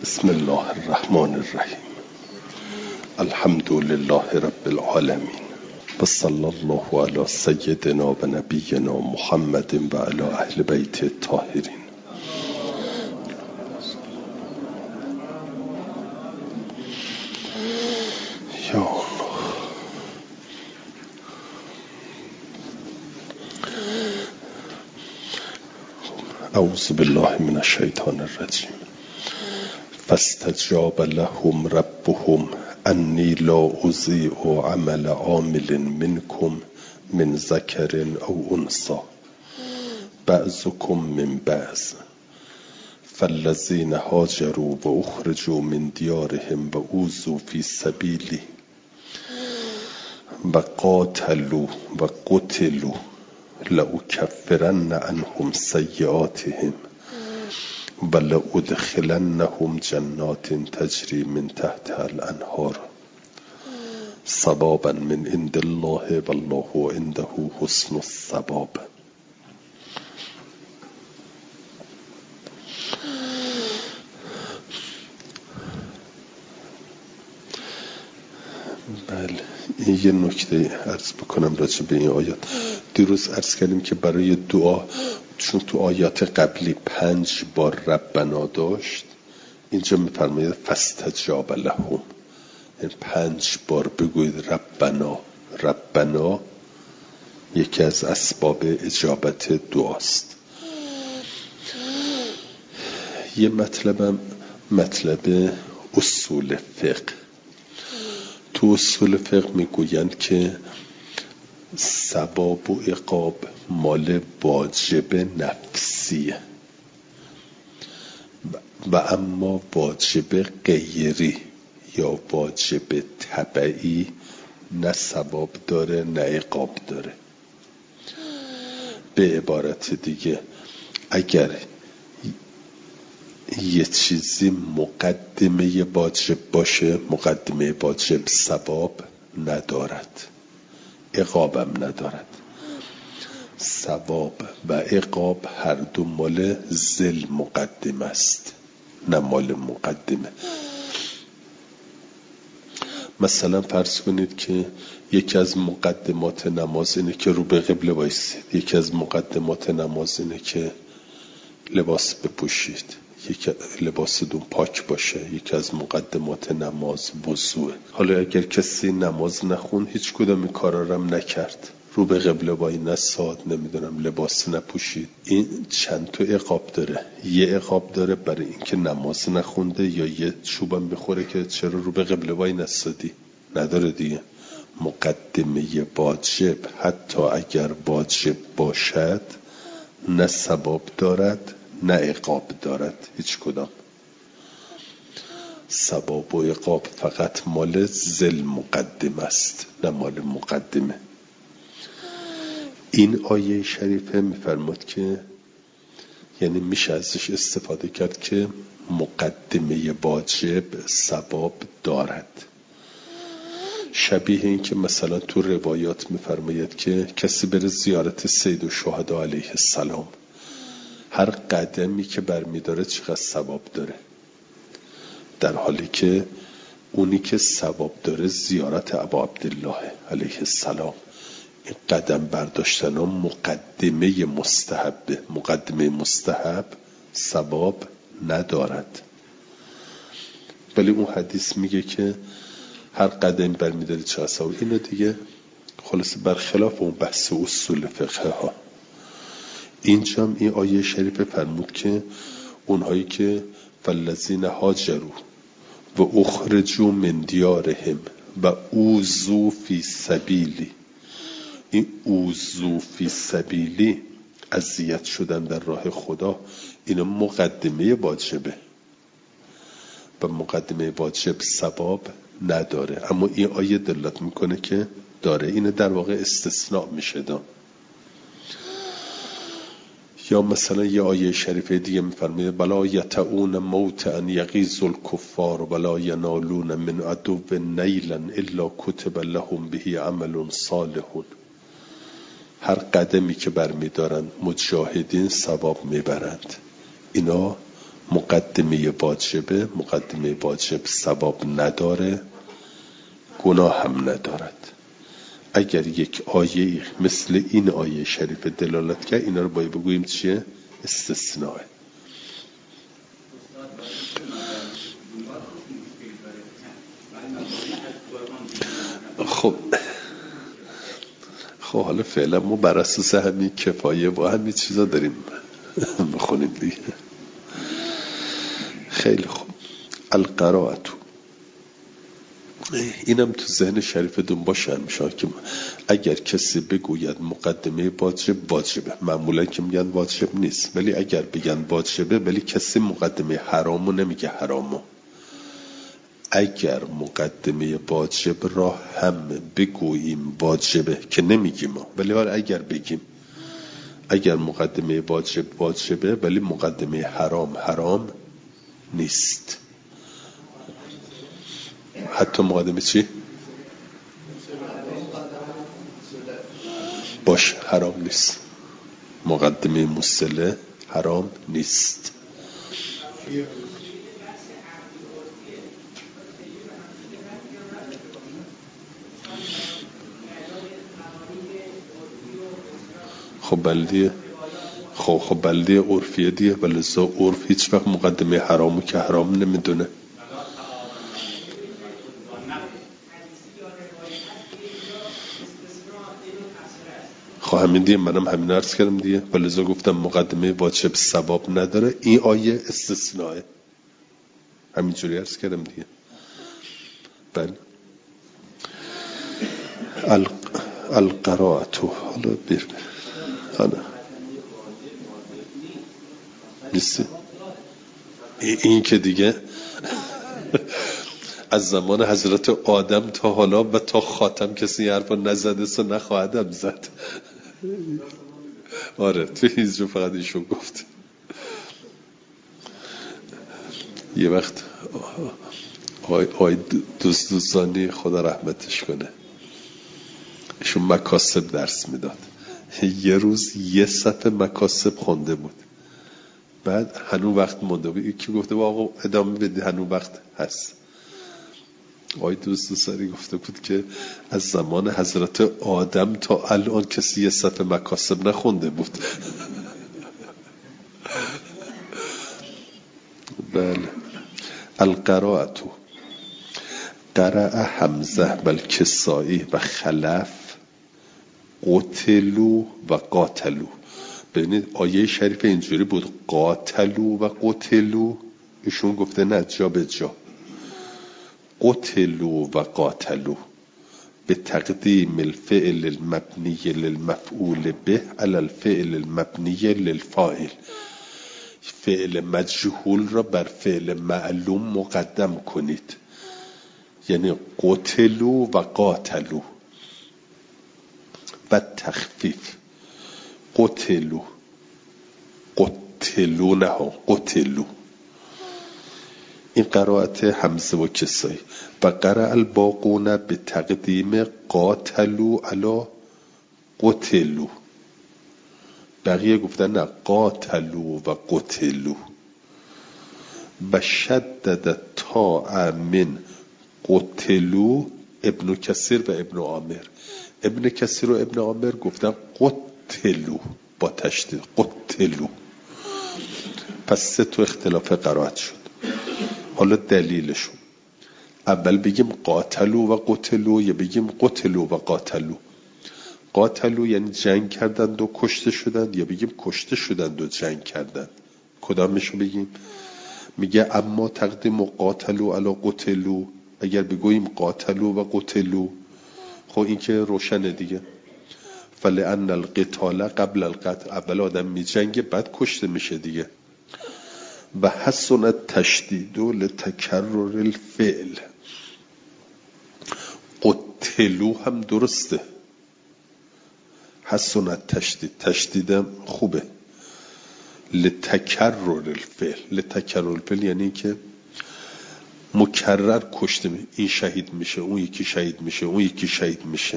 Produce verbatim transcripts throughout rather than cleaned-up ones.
بسم الله الرحمن الرحیم. الحمد لله رب العالمین و صلی الله علی سیدنا و نبینا محمد و علی اهل بیت الطاهرین. یا اعوذ بالله من الشیطان الرجیم. فاستجاب لهم ربهم انی لا اضیع عمل عامل منکم من ذکر او انثی بعضکم من بعض فالذین هاجروا و اخرجوا من دیارهم و اوذوا فی سبیلی و قاتلوا و قتلوا لأکفرن عنهم سیئاتهم و لأدخلنهم جنات تجری من تحتها الانهار ثوابا من عند الله والله عنده حسن الثواب. بله، این یه نکته عرض بکنم راجع به این آیات. دیروز عرض کردیم که برای دعا چون تو آیات قبلی پنج بار ربنا داشت، اینجا میفرماید فاستجاب لهم، این پنج بار بگوید ربنا. ربنا یکی از اسباب اجابت دعاست. یه مطلبم مطلب اصول فقه. تو اصول فقه میگویند که ثواب و عقاب مال واجب نفسیه و اما واجب غیری یا واجب تبعی نه ثواب داره نه عقاب داره. به عبارت دیگه اگر یه چیزی مقدمه واجب باشه، مقدمه واجب ثواب ندارد، عقابم ندارد. ثواب و عقاب هر دو مال ذل مقدمه است نه مال مقدمه. مثلا فرض کنید که یکی از مقدمات نماز اینه که رو به قبله بایستید، یکی از مقدمات نماز اینه که لباس بپوشید، یکی لباستون پاک باشه، یکی از مقدمات نماز وضوءه. حالا اگر کسی نماز نخون، هیچ کدوم این کارا رو هم نکرد، رو به قبله وای نساد، نمیدونم لباس نپوشید، این چند تا عقاب داره. یه عقاب داره برای اینکه نماز نخونده، یا یه چوبم بخوره که چرا رو به قبله وای نسادی. نداره دیگه. مقدمه واجب حتی اگر واجب باشد نه ثواب دارد نه عقاب دارد، هیچ کدام. ثواب و عقاب فقط مال ذل مقدم است نه مال مقدمه. این آیه شریفه میفرماد که یعنی میشه ازش استفاده کرد که مقدمه واجب ثواب دارد. شبیه این که مثلا تو روایات میفرماید که کسی بره زیارت سید الشهدا علیه السلام، هر قدمی که برمیداره چقدر ثواب داره، در حالی که اونی که ثواب داره زیارت ابا عبدالله علیه السلام. این قدم برداشتن ها مقدمه مستحب، مقدمه مستحب ثواب ندارد. ولی اون حدیث میگه که هر قدم برمیداره چقدر ثواب. اینو دیگه خلاص برخلاف اون بحث اصول فقه ها. اینجا این آیه شریف فرمود که اونهایی که فالذین هاجروا و اخرجوا من دیارهم و اوذوا فی سبیلی، این اوذوا فی سبیلی اذیت شدن در راه خدا، اینا مقدمه واجبه و مقدمه واجب ثواب نداره. اما این آیه دلالت میکنه که داره. اینه در واقع استثناء میشه دام. یا مثلا یه آیه شریفه دیگه میفرمایه بلا یتعون موت ان یغیظ الکفار ولا ینالون من عدو نیلا الا کتب لهم به عمل صالح. هر قدمی که برمیدارن مجاهدین ثواب میبرند. اینا مقدمه واجبه، مقدمه واجب ثواب نداره، گناه هم ندارد. اگر یک آیه مثل این آیه شریف دلالت کرد، اینا رو باید بگوییم چیه؟ استثناء. خب خب حالا فعلا ما بر اساس همین کفایه و همین چیزا داریم بخونیم دیگه. خیلی خوب. القراءة، اینم تو ذهن شریفتون باشه میشه که اگر کسی بگوید مقدمه واجب واجبه، معمولا که میگن واجب نیست، ولی اگر بگن واجبه ولی کسی مقدمه حرامو نمیگه حرامو. اگر مقدمه واجب را هم بگوییم واجبه که نمیگیم ما، ولی اگر بگیم اگر مقدمه واجب واجبه ولی مقدمه حرام حرام نیست. حتی مقدمه چی؟ باش حرام نیست. مقدمه مصله حرام نیست. خب بلدیه خب خب بلدیه عرفیه دیه، ولی زا عرف هیچ وقت مقدمه حرامو که حرام نمیدونه. خب همین دیگه، منم همین عرض کردم دیگه، ولی زا گفتم مقدمه واجب ثواب نداره، این آیه استثناء، همینجوری عرض کردم دیگه. بله. القراءة، حالا بیر حالا نیستی این که دیگه از زمان حضرت آدم تا حالا و تا خاتم کسی حرفا نزده سو نخواهدم زد. آره تو هیچ فقط ایشون گفت. یه وقت آی, آی دوست دوستانی خدا رحمتش کنه، ایشون مکاسب درس میداد. یه روز یه صفحه مکاسب خونده بود، بعد هنوز وقت مونده بود. یکی گفته آقا ادامه بدی هنوز وقت هست. آقای دوست دوستانی گفته بود که از زمان حضرت آدم تا الان کسی یه صفحه مکاسب نخونده بود. بله. القراءة، قرأ حمزه و الکسائی و خلف قتلوا و قاتلوا. ببینید آیه شریف اینجوری بود قاتلوا و قتلوا، ایشون گفته نه جا به جا قتلوا و قاتلوا به تقدیم الفعل المبنی للمفعول به علی الفعل المبنی للفاعل. فعل مجهول را بر فعل معلوم مقدم کنید، یعنی قتلوا و قاتلوا. و تخفیف قتلوا قتلوا نه قتلوا. این قرائت حمزه و کسایی. و قرأ الباقون به تقدیم قاتلوا علی قتلوا. بقیه گفتن نه قاتلوا و قتلوا. و شدد تا من قتلوا ابن کثیر و ابن عامر. ابن کثیر و ابن عامر گفتن قتلوا با تشدید قتلوا. پس سه تو اختلاف قرائت شد. حالا دلیلشون، اول بگیم قاتلوا و قتلوا یا بگیم قتلوا و قاتلوا؟ قاتلوا یعنی جنگ کردند و کشته شدند، یا بگیم کشته شدند و جنگ کردند؟ کدامشو بگیم؟ میگه اما تقدیم قاتلوا علی قتلوا، اگر بگوییم قاتلوا و قتلوا خب این که روشنه دیگه. فلأن القتال قبل القتل، اول آدم می جنگه بعد کشته میشه دیگه. و حسن التشدید لتکرر الفعل. قتلوا هم درسته، حسن التشدید تشدیدم خوبه. لتکرر الفعل، لتکرر الفعل یعنی که مکرر کشته می، این شهید میشه اون یکی شهید میشه اون یکی شهید میشه.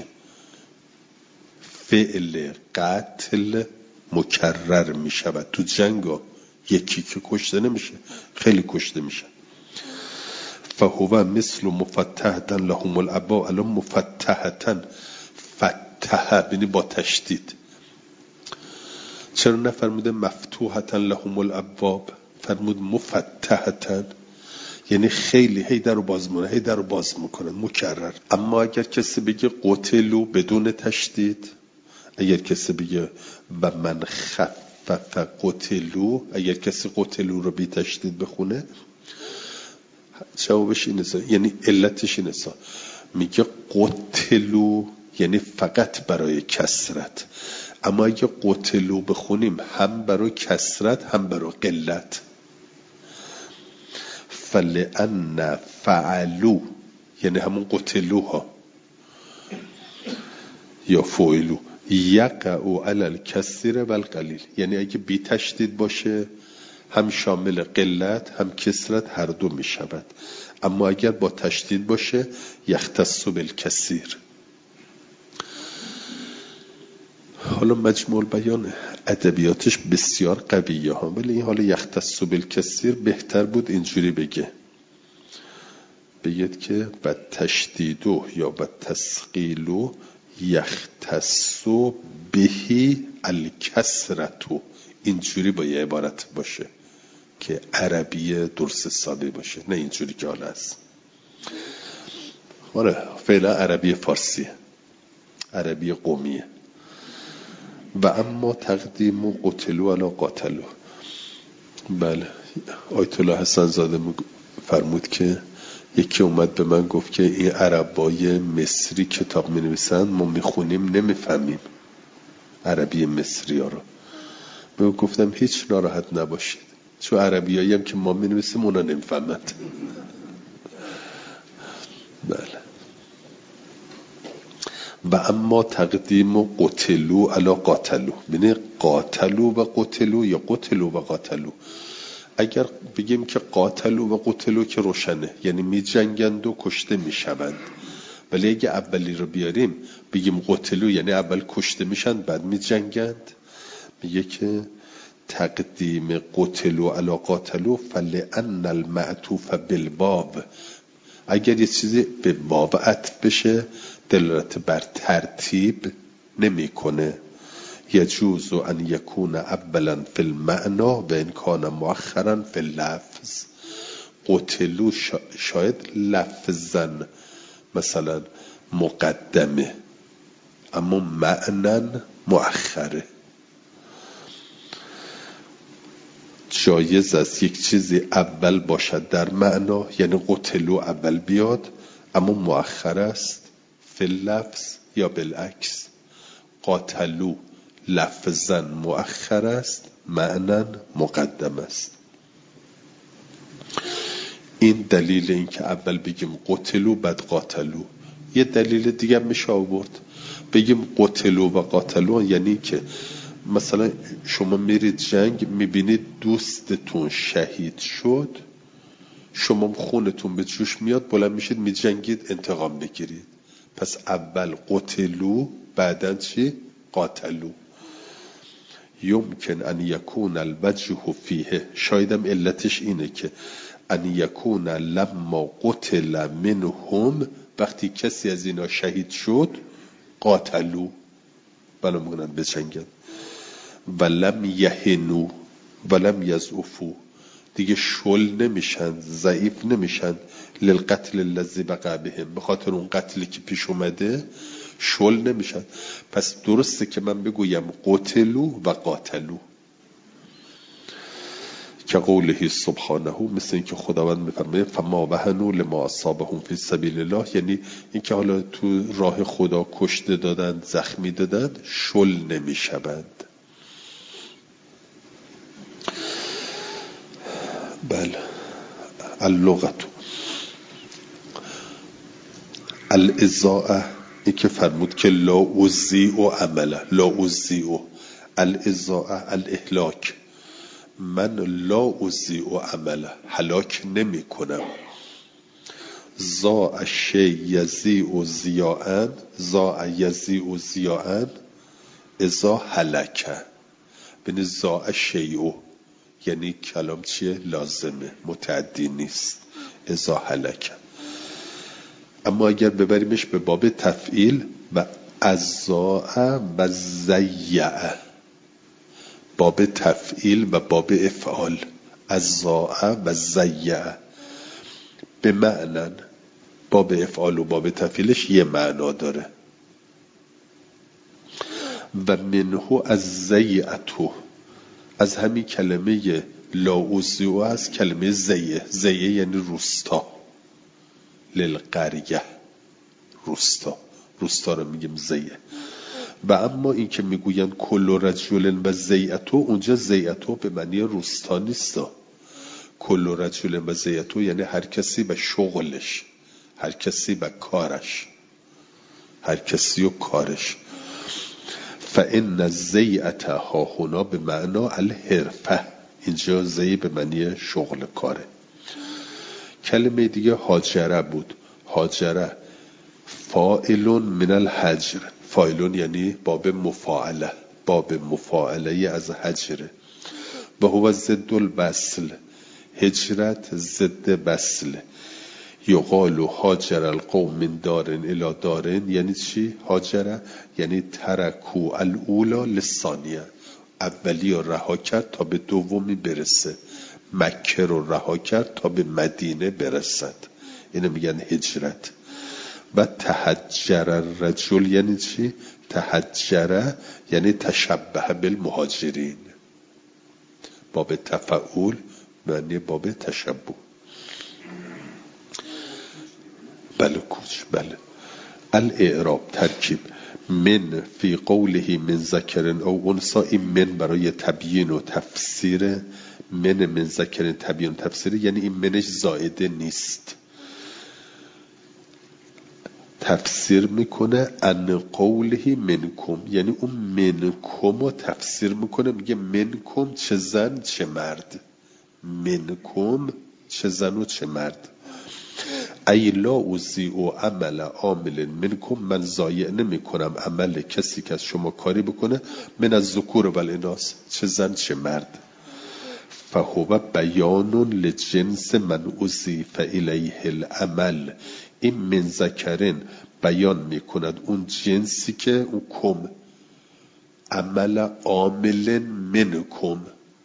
فعل قتل مکرر میشود تو جنگ ها، یکی که کشته نمیشه، خیلی کشته میشه. فهو مثل مفتحتن لهم الابواب، الان مفتحتن فتح بینی با تشدید. چرا نفرموده مفتوحتن لهم الابواب، فرمود مفتحتن، یعنی خیلی هی در رو باز مونه هی در رو باز میکنن مکرر. اما اگر کسی بگه قتلوا بدون تشدید، اگر کسی بگه و من خفف قتلوا، اگر کسی قتلوا رو بی تشدید بخونه جوابش اینه، یعنی علتش اینه، میگه قتلوا یعنی فقط برای کسرت. اما اگه قتلوا بخونیم هم برای کسرت هم برای قلت. فلأن فعلوا یعنی همون قتلوها یا فعلوا یقع علی الکثیر و القلیل، یعنی اگه بی تشدید باشه هم شامل قلت هم کسرت هر دو می شود. اما اگر با تشدید باشه یختص بالکثیر. حالا مجموع بیان ادبیاتش بسیار قویه ها، ولی این حالا یختص بالکثیر بهتر بود اینجوری بگه، بگید که و تشدیدو یا و تسقیلو یختص بهی الکثرتو، اینجوری با یه عبارت باشه که عربی درست حسابی باشه، نه اینجوری که حالا هست. آره فعلا عربی فارسیه، عربی قومیه. و اما تقدیم و قتلو علی قاتلو. بله آیت الله حسن زاده فرمود که یکی اومد به من گفت که این عربای مصری کتاب می نویسن ما می خونیم نمی فهمیم عربی مصری ها رو. به گفتم هیچ ناراحت نباشید، چون عربی هایی هم که ما می نویسیم اونا نمی فهمند. بله. و اما تقدیم و قتلو علی قاتلو، بینه قاتلو و قتلو یا قتلو و قاتلو. اگر بگیم که قاتلو و قتلو که روشنه، یعنی می جنگند و کشته می شوند. ولی اگه اولی رو بیاریم بگیم قتلو یعنی اول کشته میشن بعد می جنگند، میگه که تقدیم قتلو علی قاتلو فلأن المعطوف بالباب، اگر یه چیزی به باب عطف بشه دلالت بر ترتیب نمیکنه. یجوز ان یکون اولا فی المعنا و ان کان مؤخرا فی اللفظ. قتلو شاید لفظا مثلا مقدمه اما معنن مؤخره. جایز است یک چیزی اول باشد در معنا، یعنی قتلو اول بیاد اما مؤخر است فی اللفظ، یا بالعکس قاتلو لفظا مؤخر است معنن مقدم است. این دلیل این که اول بگیم قتلو بعد قاتلو. یه دلیل دیگه میشه آورد بگیم قتلو و قاتلو، یعنی که مثلا شما میرید جنگ میبینید دوستتون شهید شد، شما خونتون به جوش میاد بلند میشید میجنگید انتقام بگیرید. پس اول قتلو بعدن چی؟ قاتلو. یمکن ان یکون الوجه فیه، شایدم علتش اینه که ان یکون لما قتل منهم، وقتی کسی از اینا شهید شد قاتلو بلا مگنن بجنگن، ولم یهنو ولم یضعفو، دیگه شل نمیشن ضعیف نمیشن، للقتل الذی وقع بهم، به خاطر اون قتلی که پیش اومده شل نمیشن. پس درسته که من بگویم قتلو و قاتلو که قوله سبحانه، مثل این که خداوند میفرماید فما وهنوا لما اصابهم فی سبیل الله، یعنی این که حالا تو راه خدا کشته دادند زخمی دادند شل نمیشوند. بله. اللغت الازاء، این که فرمود که لا ازیع عمله، لا ازیع، الازاء الاهلاک، من لا ازیع عمله، هلاک نمی کنم. زاء شی یزیع زیاءن، زاء یزیع زیاءن ازا هلکه، بین زاء شیء یعنی کلام چیه؟ لازمه، متعدی نیست. اذا هلک. اما اگر ببریمش به باب تفعیل و ازاء و زیع، باب تفعیل و باب افعال، ازاء و زیع، به معنی باب افعال و باب تفعیلش یه معنا داره. و منه از زیعتو، از همین کلمه لاوزیو از کلمه زیع. زیع یعنی روستا، للقریه، روستا، روستا رو میگیم زیع. و اما این که میگوین کل رجل و زیعتو، اونجا زیعتو به معنی روستا نیست. کل رجل و زیعتو یعنی هر کسی به شغلش، هر کسی به کارش، هر کسی و کارش. فإن الزیعت ها هنا به معنا الحرفه، اینجا زی به معنی شغل کاره. کلمه دیگه هاجره بود. هاجره فاعلون من الهجر، فاعلون یعنی باب مفاعله، باب مفاعله از هجره. و هو ضد البسل، هجرت ضد بسل. یقال هاجر القوم من دارن الی دارن، یعنی چی؟ هاجره یعنی ترکو الاولا للثانیه، اولی رو رها کرد تا به دومی برسه. مکه رو رها کرد تا به مدینه برسد، اینو میگن هجرت. و تهجر الرجل یعنی چی؟ تهجره یعنی تشبه بالمهاجرین، باب تفعول معنی باب تشبه. بله کوچ، بله. الاعراب ترکیب من فی قوله من ذکر او انثی، این من برای تبیین و تفسیر. من من ذکر تبیین و تفسیر یعنی این منش زائده نیست، تفسیر میکنه ان قوله منکم، یعنی اون منکم رو تفسیر میکنه، میگه منکم چه زن چه مرد، منکم چه زن و چه مرد. ای لا اوزی و عمل عامل منکم، من ضایع نمی کنم عمل کسی که از شما کاری بکنه، من از ذکور و الاناث، چه زن چه مرد. فهو بیان لجنس من اضیف الیه العمل، این من ذکرین بیان میکند اون جنسی که اون کم، عمل عامل منکم،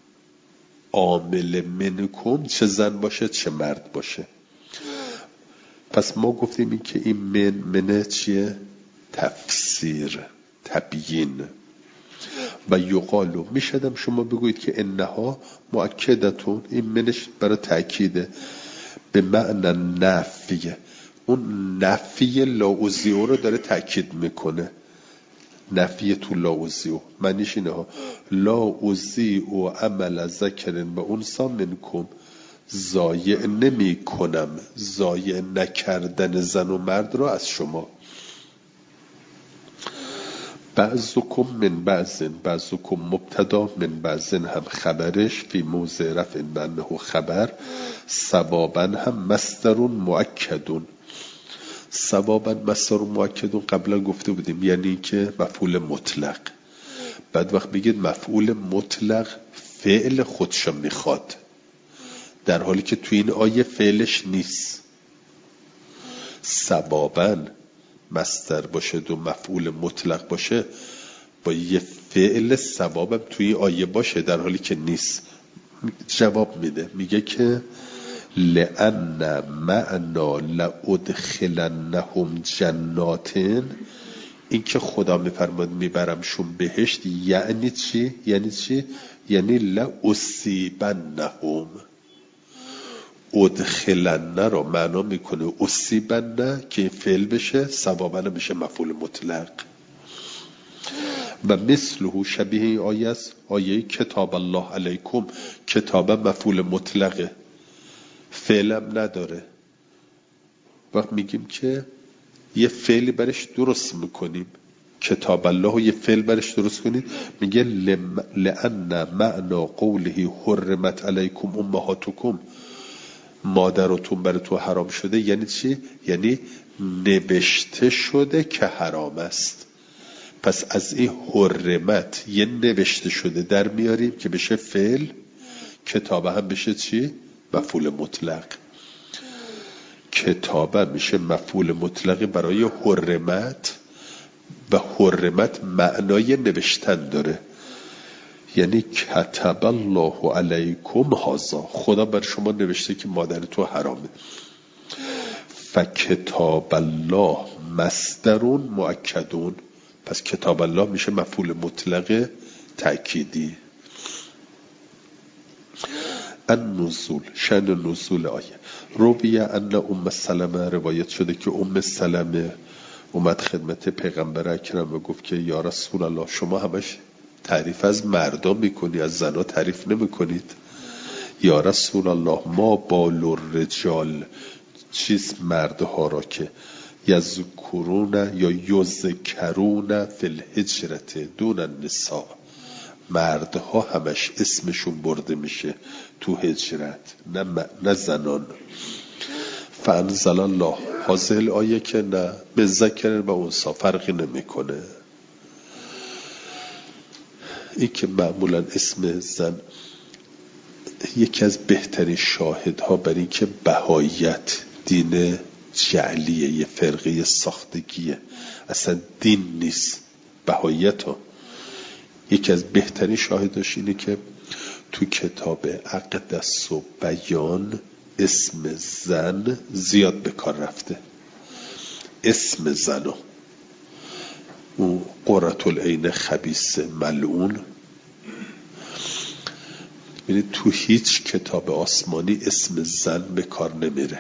عامل منکم چه زن باشه چه مرد باشه. پس ما گفتیم این که این من منه چیه؟ تفسیر، تبیین. و یقالو میشدم شما بگویید که انها مؤکدتون، این منش برای تأکیده، به معنی نفیه، اون نفی لاوزیو رو داره تأکید میکنه. نفی تو لاوزیو معنیش اینه ها، لاوزیو عمل ذکرن و انثی منکم، ضایع نمی کنم ضایع نکردن زن و مرد را از شما. بعضکم من بعضن، بعضکم مبتدا من بعضن هم خبرش، فی موضع رفع بنه خبر. ثوابا هم مصدر مؤکدون، ثوابا مصدر مؤکدون قبلا گفته بودیم یعنی که مفعول مطلق. بعد وقت بگید مفعول مطلق فعل خودشو میخواد، در حالی که توی این آیه فعلش نیست. ثوابا مصدر باشه دو مفعول مطلق باشه، با یه فعل ثوابم توی آیه باشه، در حالی که نیست. جواب میده، میگه که لأن معنا لأدخلنهم جناتن، این که خدا میفرماد میبرمشون بهشت، یعنی چی؟ یعنی چی؟ یعنی لأصیبنهم، ادخلن رو معنا میکنه اصیبن که فعل بشه، ثوابن بشه مفعول مطلق. و مثله شبیه این آیه است آیه کتاب الله علیکم، کتاب مفعول مطلقه، فعلم نداره. وقت میگیم که یه فعلی برش درست میکنیم، کتاب الله یه فعل برش درست کنید، میگه لأن معنا قوله حرمت علیکم امهاتکم، مادرتون بر تو حرام شده، یعنی چی؟ یعنی نوشته شده که حرام است. پس از این حرمت یه نوشته شده در میاریم که بشه فعل، کتابه هم بشه چی؟ مفعول مطلق. کتابه میشه مفعول مطلق برای حرمت و حرمت معنای نوشتن داره. یعنی کتب الله علیکم هذا، خدا بر شما نوشته که مادر تو حرامه. فکتاب الله مصدرون مؤکدون، پس کتاب الله میشه مفعول مطلق تأکیدی. النزول، شأن نزول آیه. رویه ان ام سلمه، روایت شده که ام سلمه اومد خدمت پیغمبر اکرم و گفت که یا رسول الله شما همش تعریف از مردم میکنی، از زنا تعریف نمیکنید. یا رسول الله ما بال الرجال، چیز مردها را که یذکرون یا یذکرون فی الهجرت دون النساء، مردها همش اسمشون برده میشه تو هجرت، نه, نه زنان. فانزل الله حاصل آیه که نه به ذکر و انثی فرقی نمیکنه. این که معمولا اسم زن یکی از بهترین شاهدها بر این که بهاییت دین جعلیه، یه فرقه ساختگیه، اصلا دین نیست بهاییت ها. یکی از بهترین شاهداش اینه که تو کتاب اقدس و بیان اسم زن زیاد به کار رفته. اسم زن ها اون قرة العین خبیث ملعون، ببینید تو هیچ کتاب آسمانی اسم زن به کار نمیره.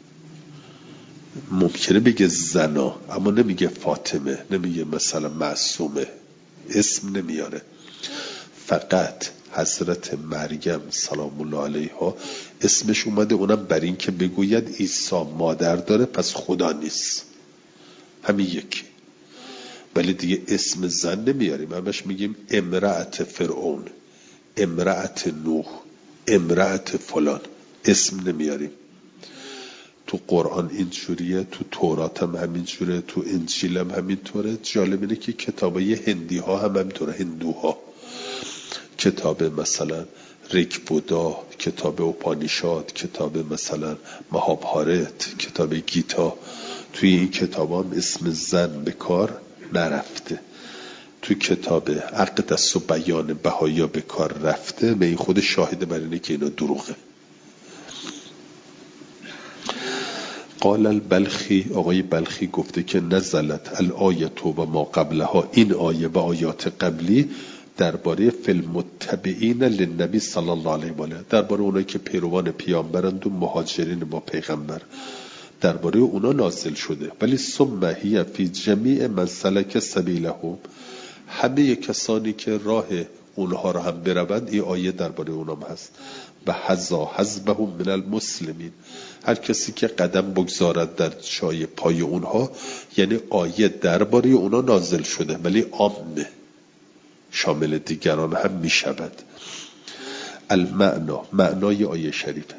ممکنه بگه زنا اما نمیگه فاطمه، نمیگه مثلا معصومه، اسم نمیاره. فقط حضرت مریم سلام الله علیها اسمش اومده، اونم بر این که بگوید عیسی مادر داره پس خدا نیست، همین یکی. ولی دیگه اسم زن نمیاریم، همش میگیم امرأت فرعون، امرأت نوح، امرأت فلان، اسم نمیاریم. تو قرآن اینجوریه، تو تورات هم همینجوره، تو انجیل هم همینطوره. جالب اینه که کتابای هندی ها هم همینطوره، هندوها کتاب مثلا ریک بودا، کتاب اوپانیشاد، کتاب مثلا مهابهارت، کتاب گیتا، توی این کتاب هم اسم زن به کار نرفته. تو کتاب اقدس و بیان بهایا به کار رفته. به این خود شاهد بر اینه که اینا دروغه. قال البلخی، آقای بلخی گفته که نزلت الآیت و ما قبلها، این آیه و آیات قبلی درباره فیلمتبعین للنبی صلی الله علیه و آله، درباره اونایی که پیروان پیامبرند و مهاجرین با پیغمبر، درباره اونا نازل شده. ولی ثم هی فی جمیع من سلک سبیلهم، همه کسانی که راه اونها رو هم بروند این آیه درباره اونام هست. و حذا حزبهم من المسلمین، هر کسی که قدم بگذارد در جای پای اونها، یعنی آیه درباره اونا نازل شده ولی عامه، شامل دیگران هم می شود. المعنا، معنای آیه شریفه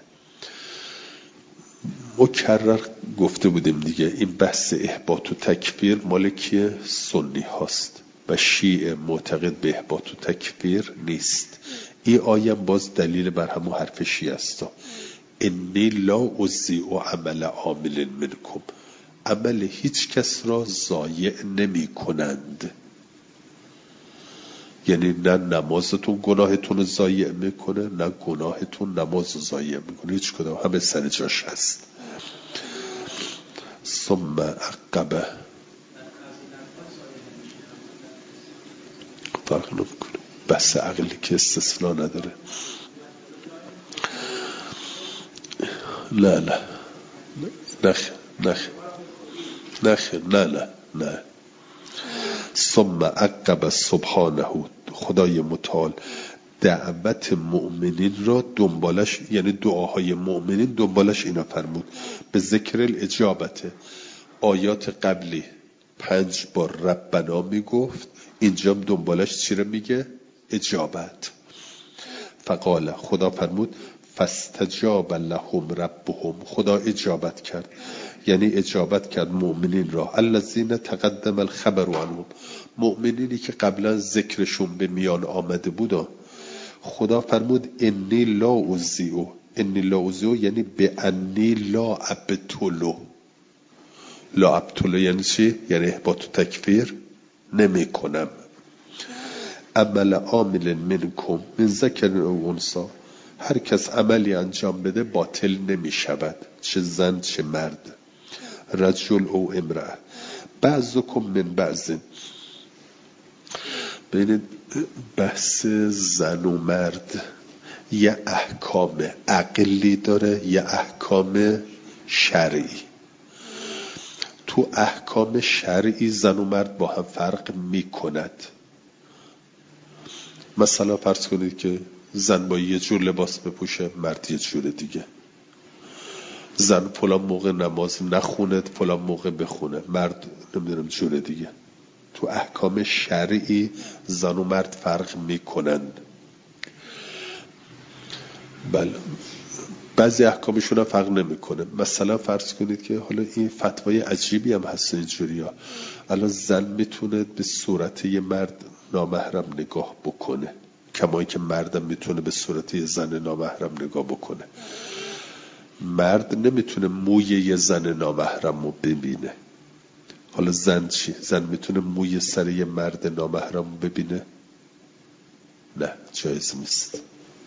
مکرر گفته بودیم دیگه، این بحث احباط و تکفیر مال کیه؟ سنی هاست و شیعه معتقد به احباط و تکفیر نیست. این آیه باز دلیل بر همون حرف شیعه است. انی لا اضیع عمل عامل منکم، عمل هیچ کس را ضایع نمی کنند. یعنی نه نمازتون گناهتون رو ضایع میکنه، نه گناهتون نماز رو ضایع میکنه، هیچ کدام همه سر جاش هست. ثم عقبه فرق نمیکنه، بحث عقلی که استثناء نداره. نه نه نخ نخ نخ نه نه نه ثم عقب سبحانه، خدای متعال دعوت مؤمنین را دنبالش، یعنی دعاهای مؤمنین دنبالش اینا فرمود. به ذکر الاجابت، آیات قبلی پنج بار ربنا میگفت، اینجا دنبالش چی رو میگه؟ اجابت. فقال، خدا فرمود فاستجاب لهم ربهم، خدا اجابت کرد، یعنی اجابت کرد مؤمنین را. الذین تقدم الخبر عنهم، مؤمنینی که قبلا ذکرشون به میان آمده بود. خدا فرمود انی لا اوزیو، انی لا اوزیو یعنی به انی لا ابتلو. لا ابتلو یعنی چی؟ یعنی احباط و تکفیر نمی کنم. عمل عامل منکم من ذکر او انثی، هر کس عملی انجام بده باطل نمی شود، چه زن چه مرد، رجل او امرأه، بعضکم من بعض. ببینید بحث زن و مرد یه احکام عقلی داره، یه احکام شرعی. تو احکام شرعی زن و مرد با هم فرق می کند. مثلا فرض کنید که زن با یه جور لباس بپوشه، مرد یه جور دیگه. زن فلان موقع نماز نخونه، فلان موقع بخونه، مرد نمیدونم جور دیگه. تو احکام شرعی زن و مرد فرق میکنند. بله بعضی احکامشون هم فرق نمیکنه. مثلا فرض کنید که حالا این فتوای عجیبی هم هست اینجوری ها، الان زن میتونه به صورت یه مرد نامحرم نگاه بکنه، کمایی که مردم میتونه به صورت یه زن نامحرم نگاه بکنه. مرد نمیتونه موی یه زن نامحرم رو ببینه. حالا زن چی؟ زن میتونه موی سر یه مرد نامحرم رو ببینه؟ نه، جایز نیست.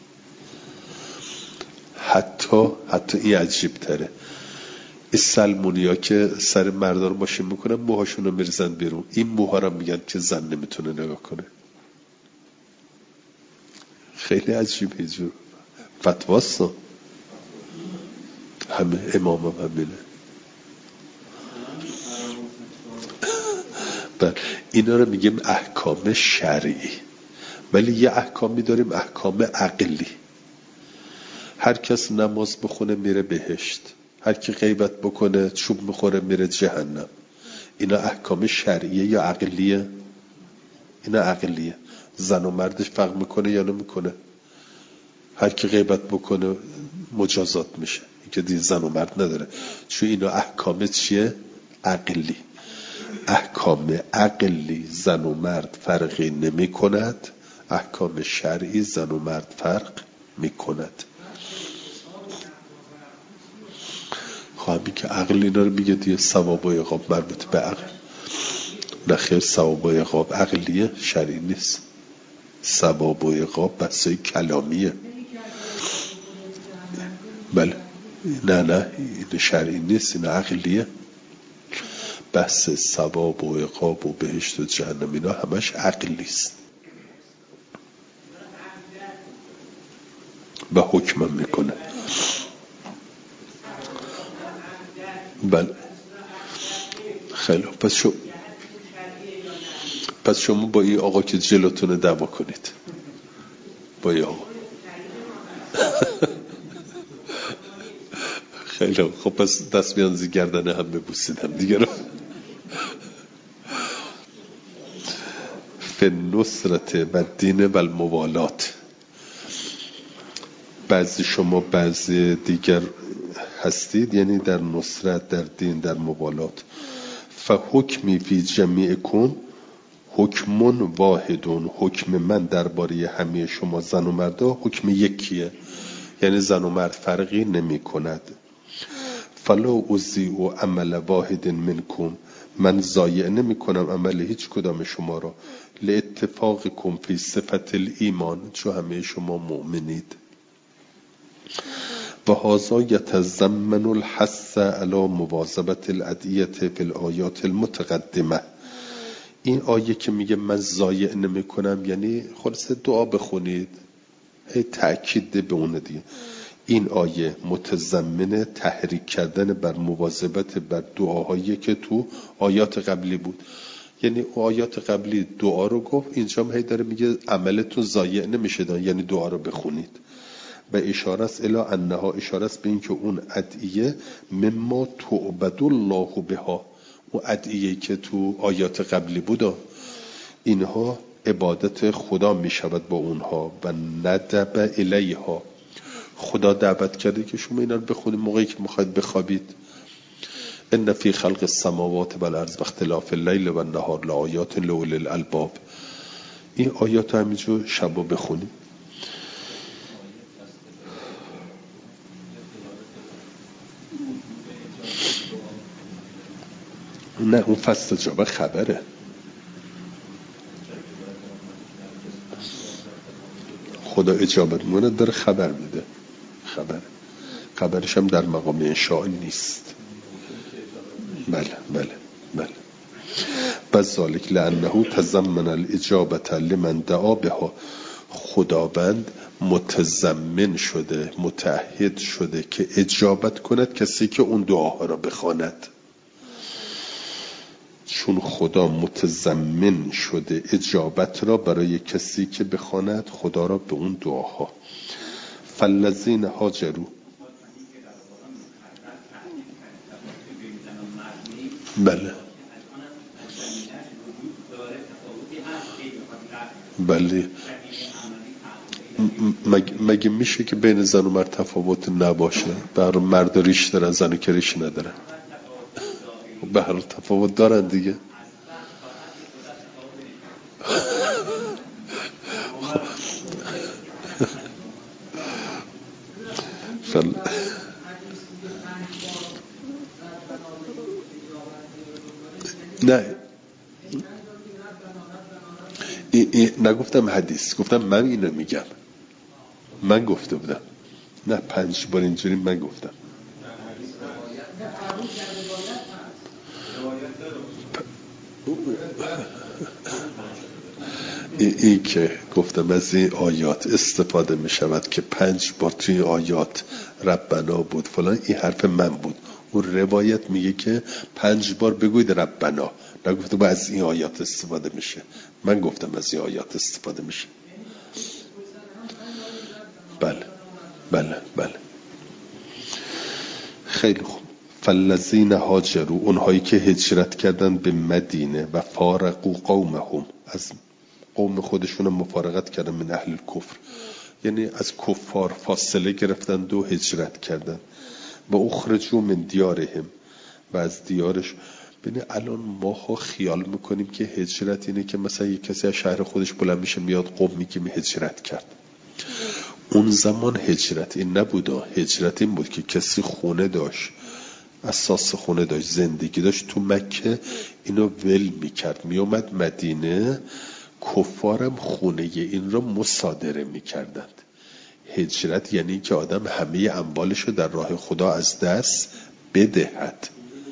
حتی حتی این عجیب تره، این سلمونی ها که سر مردان رو ماشین میکنن موهاشون رو میرزن بیرون، این موها رو میگن که زن نمیتونه نگاه کنه. خیلی عجیبه اینجور فتواست. همه امام هم همینه. بله اینا رو میگیم احکام شرعی. ولی یه احکامی داریم احکام عقلی. هر کس نماز بخونه میره بهشت، هر کی غیبت بکنه چوب میخوره میره جهنم. اینا احکام شرعیه یا عقلیه؟ اینا عقلیه. زن و مردش فرق میکنه یا نمیکنه؟ هر کی غیبت بکنه مجازات میشه، این که دین زن و مرد نداره. چون اینا احکام چیه؟ عقلی. احکام عقلی زن و مرد فرقی نمی کند، احکام شرعی زن و مرد فرق می کند. خواهمی که عقل اینا رو میگه دیگه، ثواب و عقاب مربوط به عقل. نخیر، ثواب و عقاب عقلیه، شرعی نیست. ثواب و عقاب بحثای کلامیه. بله نه نه این شرعی نیست، این عقلیه. بحث ثواب و عقاب و بهشت و جهنم اینا همش عقلی است و حکم میکنه. بله خیلی پس شو پس شما با این آقا که جلوتونه دعوا کنید، با این آقا. خیلی خب پس دست بیانزی گردنه هم ببوسیدم دیگه رو. فی نصرت و دین و الموالات. بعضی شما بعضی دیگر هستید، یعنی در نصرت، در دین، در موالات. فحکمی فی جمیعکم حکمون واحدون، حکم من درباره همه شما زن و مردا حکم یکیه، یعنی زن و مرد فرقی نمی کند. فلا اوزیع عمل واحد منکم، من ضایع نمی کنم عمل هیچ کدام شما را، لاتفاقکم فی صفت الایمان، چون همه شما مؤمنید. و هذا یتضمن الحث علی مواظبت الادعیه فی الآیات المتقدمه. این آیه که میگه من ضایع نمی کنم یعنی خلاص دعا بخونید، هی تأکید به اون دیگه. این آیه متضمن تحریک کردن بر مواظبت بر دعاهایی که تو آیات قبلی بود. یعنی آیات قبلی دعا رو گفت، اینجا هم هی داره میگه عملتون ضایع نمیشه، یعنی دعا رو بخونید. و اشاره است الی انها، اشاره است به این که اون ادعیه مما تعبد الله بها، اون ادعیه که تو آیات قبلی بود اینها عبادت خدا میشود با اونها. و ندب الیها، خدا دعوت کرده که شما اینا رو بخونید موقعی که میخواید بخوابید. ان فی خلق السماوات والارض و اختلاف اللیل و النهار لآیات لأولی الالباب. این آیات همینجور شبا بخونید. نه اون فاستجاب خبره. خدا اجابت مونه داره خبر میده، خبر خبرش هم در مقام انشاء نیست. بله بله بله. و ذالک لانه تضمن الاجابه لمن دعا بها، خداوند متضمن شده، متعهد شده که اجابت کند کسی که اون دعاها را بخواند. چون خدا متضمن شده اجابت را برای کسی که بخواند خدا را به اون دعاها. فالذین هاجروا، بله بله. مگه میشه که بین زن و مرد تفاوت نباشه؟ بر مرد ریش دارن، زن که ریش ندارن. به هر تفاوت دارن دیگه. فل... نه ای ای نگفتم حدیث، گفتم من اینو میگم، من گفته بودم. نه پنج بار اینجوری من گفتم. این ای که گفتم از این آیات استفاده می شود که پنج بار توی آیات ربنا بود فلان، این حرف من بود. اون روایت میگه که پنج بار بگوید ربنا، نگفته با از این آیات استفاده میشه. من گفتم از این آیات استفاده میشه. بله بله بله. خیلی خوب. فالذین هاجروا، اونهایی که هجرت کردن به مدینه و فارقوا قومهم، از قوم خودشون مفارقت کردن، من اهل الکفر، یعنی از کفار فاصله گرفتن و هجرت کردن. و اخرجوا من دیارهم، و از دیارش. ببین الان ما ها خیال میکنیم که هجرت اینه که مثلا یک کسی از شهر خودش بلند میشه میاد قوم میگه هجرت کرد. اون زمان هجرت این نبوده. هجرت این بود که کسی خونه داشت، اساس خونه داشت، زندگی داشت تو مکه، اینو ول میکرد میومد مدینه، کفارم خونه این را مصادره میکردند. هجرت یعنی که آدم همه اموالشو در راه خدا از دست بدهد.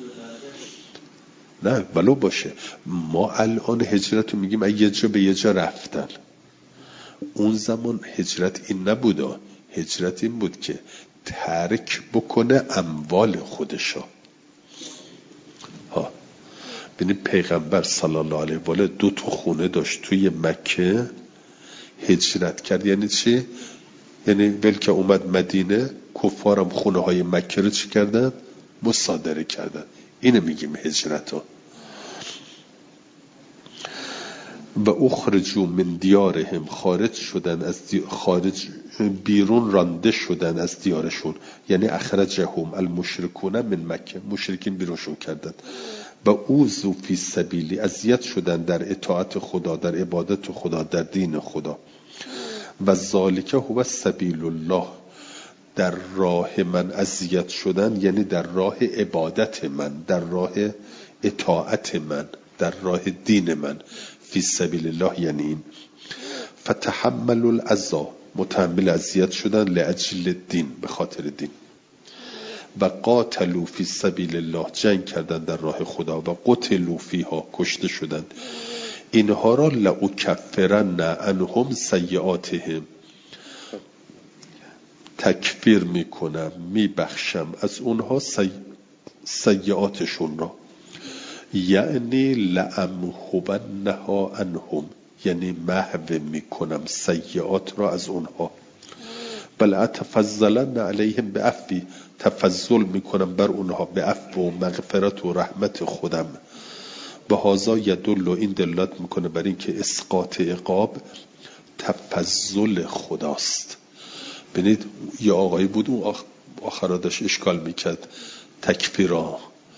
نه ولو باشه. ما الان هجرت رو میگیم یه جا به یه جا رفتن. اون زمان هجرت این نبوده. هجرت این بود که ترک بکنه اموال خودشو. ها ببینید پیغمبر صلی الله علیه و آله دو تا خونه داشت توی مکه، هجرت کرد. یعنی چی؟ یعنی ول که اومد مدینه، کفارم خونه های مکه رو چی کردن؟ مصادره کردن. اینو میگیم هجرت ها. و اخرجوا من دیارهم، خارج شدن از دی... خارج بیرون رانده شدن از دیارشون، یعنی اخرجهم المشرکون من مکه، مشرکین بیرونشون کردن. و اوذوا فی سبیلی، اذیت شدن در اطاعت خدا، در عبادت خدا، در دین خدا. و ذالک هو سبیل الله، در راه من اذیت شدن یعنی در راه عبادت من، در راه اطاعت من، در راه دین من. فی سبیل الله یعنی این. فتحملوا الاذى، متحمل اذیت شدن، لاجل الدین، به خاطر دین. و قاتلوا فی سبیل الله، جنگ کردن در راه خدا. و قتلوا فیها، کشته شدند. اینها را لأکفرن عنهم سیئاتهم، تکفیر میکنم، میبخشم از اونها سی... سیئاتشون را. یعنی لأمحونها عنهم، یعنی محو میکنم سیئات را از اونها. بل اتفضلن علیهم بعفوی، تفضل میکنم بر اونها به عفو و مغفرت و رحمت خودم. به هازا یدل، این دلالت میکنه بر این که اسقاط عقاب تفضل خداست. ببینید یه آقایی بود اون آخرا داشت اشکال میکرد تکفیرا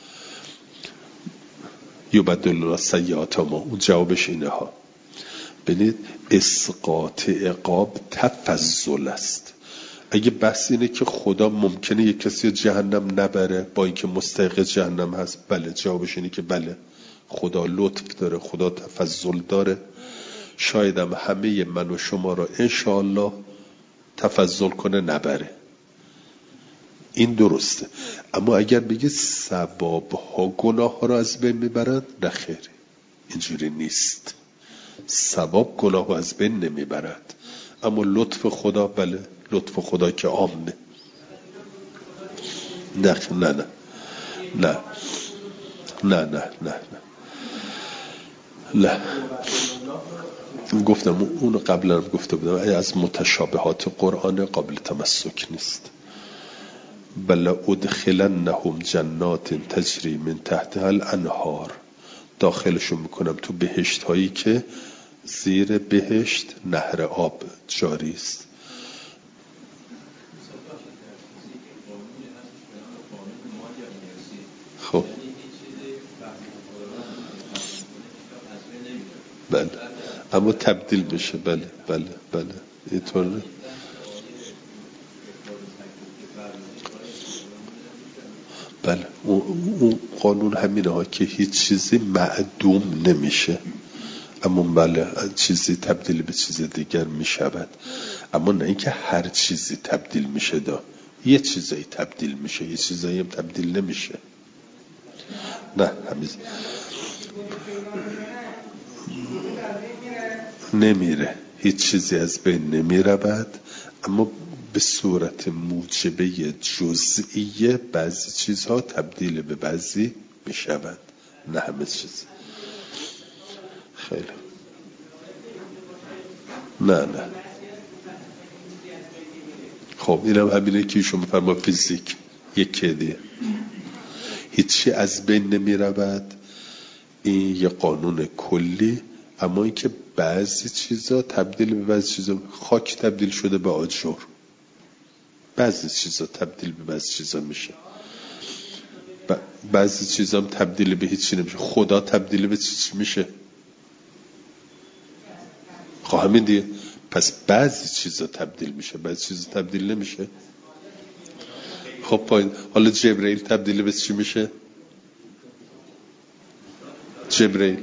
یبدل الله سیئات ما، اون جوابش اینه ها. ببینید اسقاط عقاب تفضل است. اگه بحث اینه که خدا ممکنه یک کسی جهنم نبره با اینکه مستحق جهنم هست، بله، جوابش اینه که بله، خدا لطف داره، خدا تفضل داره. شاید هم همه من و شما را انشاءالله تفضل کنه نبره، این درسته. اما اگر بگه ثواب ها گناه ها را از بین میبرند، نه خیر، اینجوری نیست. ثواب گناه ها از بین نمیبرد، اما لطف خدا، بله، لطف خدا که عامه. نه نه نه نه نه نه نه نه نه گفتم اونو قبلا هم گفته بودم، از متشابهات قرآن قابل تمسک نیست. بل ادخلنهم جنات تجری من تحتها الانهار، داخلشون میکنم تو بهشت هایی که زیر بهشت نهر آب جاری است. خب بله، اما تبدیل میشه. بله بله بله اینطوره. بله اون قانون همینه ها که هیچ چیزی معدوم نمیشه، اما بله چیزی تبدیل به چیز دیگر میشود، اما نه اینکه هر چیزی تبدیل میشه. دا یه چیزایی تبدیل میشه، یه چیزایی هم تبدیل نمیشه. نه همین نمیره، هیچ چیزی از بین نمیرود، اما به صورت موجبه جزئیه بعضی چیزها تبدیل به بعضی میشود، نه همه چیز. خیلی نه نه خب اینم همینه که ایشون میفرما فیزیک یک دیگه هیچی از بین نمی رود، این یه قانون کلی. اما این که بعضی چیزا تبدیل به بعضی چیزا، خاک تبدیل شده به آجر، بعضی چیزا تبدیل به بعضی چیزا میشه، بعضی چیزا هم تبدیل به هیچی نمیشه. خدا تبدیل به چی میشه؟ خب همین دیگه. پس بعضی چیزا تبدیل میشه، بعضی چیزا تبدیل نمیشه. خب پایین حالا جبرئیل تبدیل به چی میشه؟ جبرئیل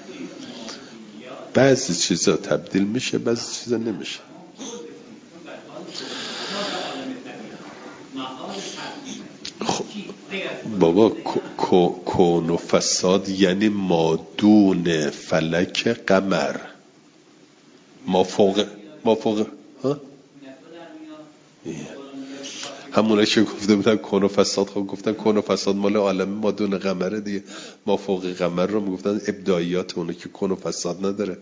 بعضی چیزا تبدیل میشه، بعضی چیزا نمیشه. خب بابا کون و فساد یعنی مادون فلک قمر، ما فوق ما فوق ها همونه که گفته بودن کون و فساد. خب گفتن کون و فساد مال عالم مادون قمره دیگه، ما فوق قمر رو میگفتن ابداعیات اونه که کون و فساد نداره.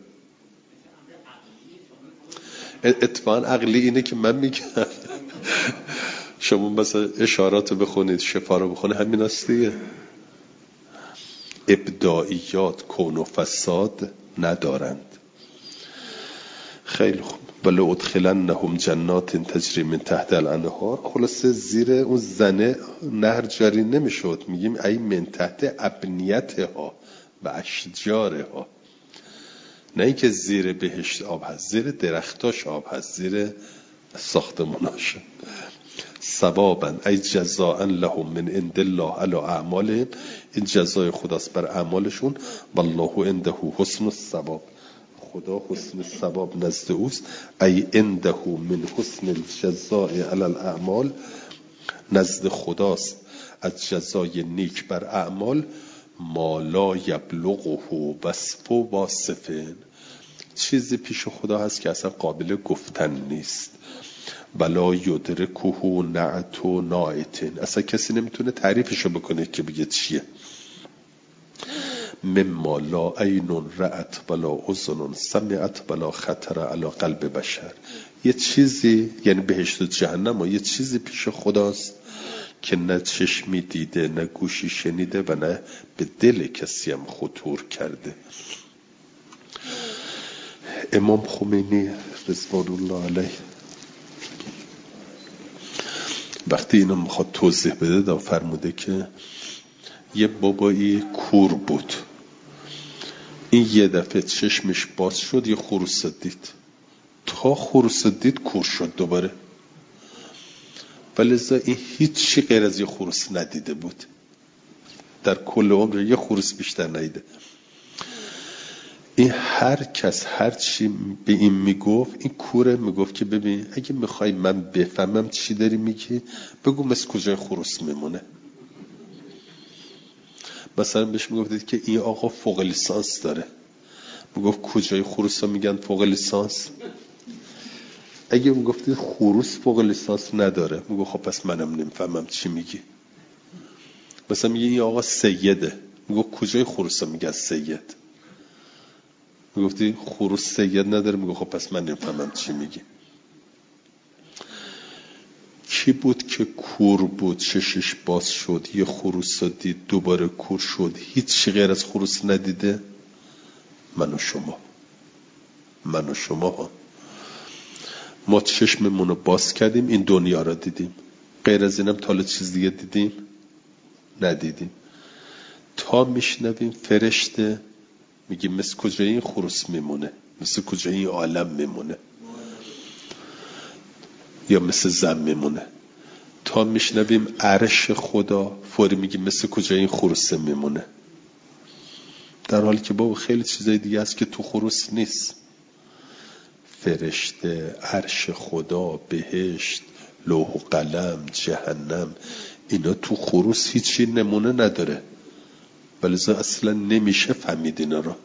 اتفاقا عقلی اینه که من میگم شما مثلا اشارات رو بخونید، شفا رو بخونید، همین است دیگه. ابداعیات کون و فساد ندارند. خیلی خوب. بله ادخلنهم جنات تجری من تحت الانهار، خلاصه زیر اون زنه نهر جاری نمیشد، میگیم ای من تحت ابنیتها و اشجارها، نه اینکه زیر بهشت آب هست، زیر درختاش آب هست، زیر ساختماناش. ثوابا ای جزاء لهم من عند الله علی اعمالهم، این جزای خداست بر اعمالشون. والله عنده حسن الثواب، خدا حسن الثواب نزد اوست. ای عنده من حسن الجزاء علی الاعمال، نزد خداست از جزای نیک بر اعمال. ما لا یبلغه وصف واصفین، چیزی پیش خدا هست که اصلا قابل گفتن نیست. بلا یدرکه نعت و ناعتین، اصلا کسی نمیتونه تعریفشو بکنه که بگه چیه. مما لا عین رأت ولا اذن سمعت ولا خطر علی قلب بشر، یه چیزی یعنی بهشت و جهنم و یه چیزی پیش خداست که نه چشمی دیده، نه گوشی شنیده و نه به دل کسی هم خطور کرده. امام خمینی رضوان الله علیه وقتی اینو میخواد توضیح بده دا فرموده که یه بابایی کور بود، این یه دفعه چشمش باز شد، یه خروس دید، تا خروس دید کور شد دوباره. ولذا این هیچی غیر از یه خروس ندیده بود، در کل عمر یه خروس بیشتر ندیده. این هر کس هر چی به این میگفت، این کوره میگفت که ببین اگه میخوای من بفهمم چی داری میگی بگو مثل کجای خروس میمونه. مثلا بهش میگفتید که این آقا فوق لیسانس داره، میگفت کجای خروس ها میگن فوق لیسانس؟ اگه میگفتید خروس فوق لیسانس نداره میگفت خب پس منم نمیفهمم چی میگی. مثلا میگه این آقا سیده، میگفت کجای خروس ها میگن سید؟ میگفتی خروس سید نداره، میگفت خب پس من نمیفهمم چی میگی. کی بود که کور بود چشش باز شد یه خروس دید دوباره کور شد، هیچ غیر از خروس ندیده؟ من و شما من و شما ها. ما چشممون رو باز کردیم این دنیا را دیدیم، غیر از اینم تا چیز دیگه دیدیم ندیدیم. تا میشنویم فرشته میگیم مثل کجای این خروس میمونه، مثل کجای این عالم میمونه، یا مثل زن میمونه. تا میشنویم عرش خدا فوری میگیم مثل کجای این خروس میمونه، در حالی که بابا خیلی چیزای دیگه هست که تو خروس نیست. فرشته، عرش خدا، بهشت، لوح و قلم، جهنم، اینا تو خروس هیچی نمونه نداره، ولذا اصلا نمیشه فهمید اینا رو.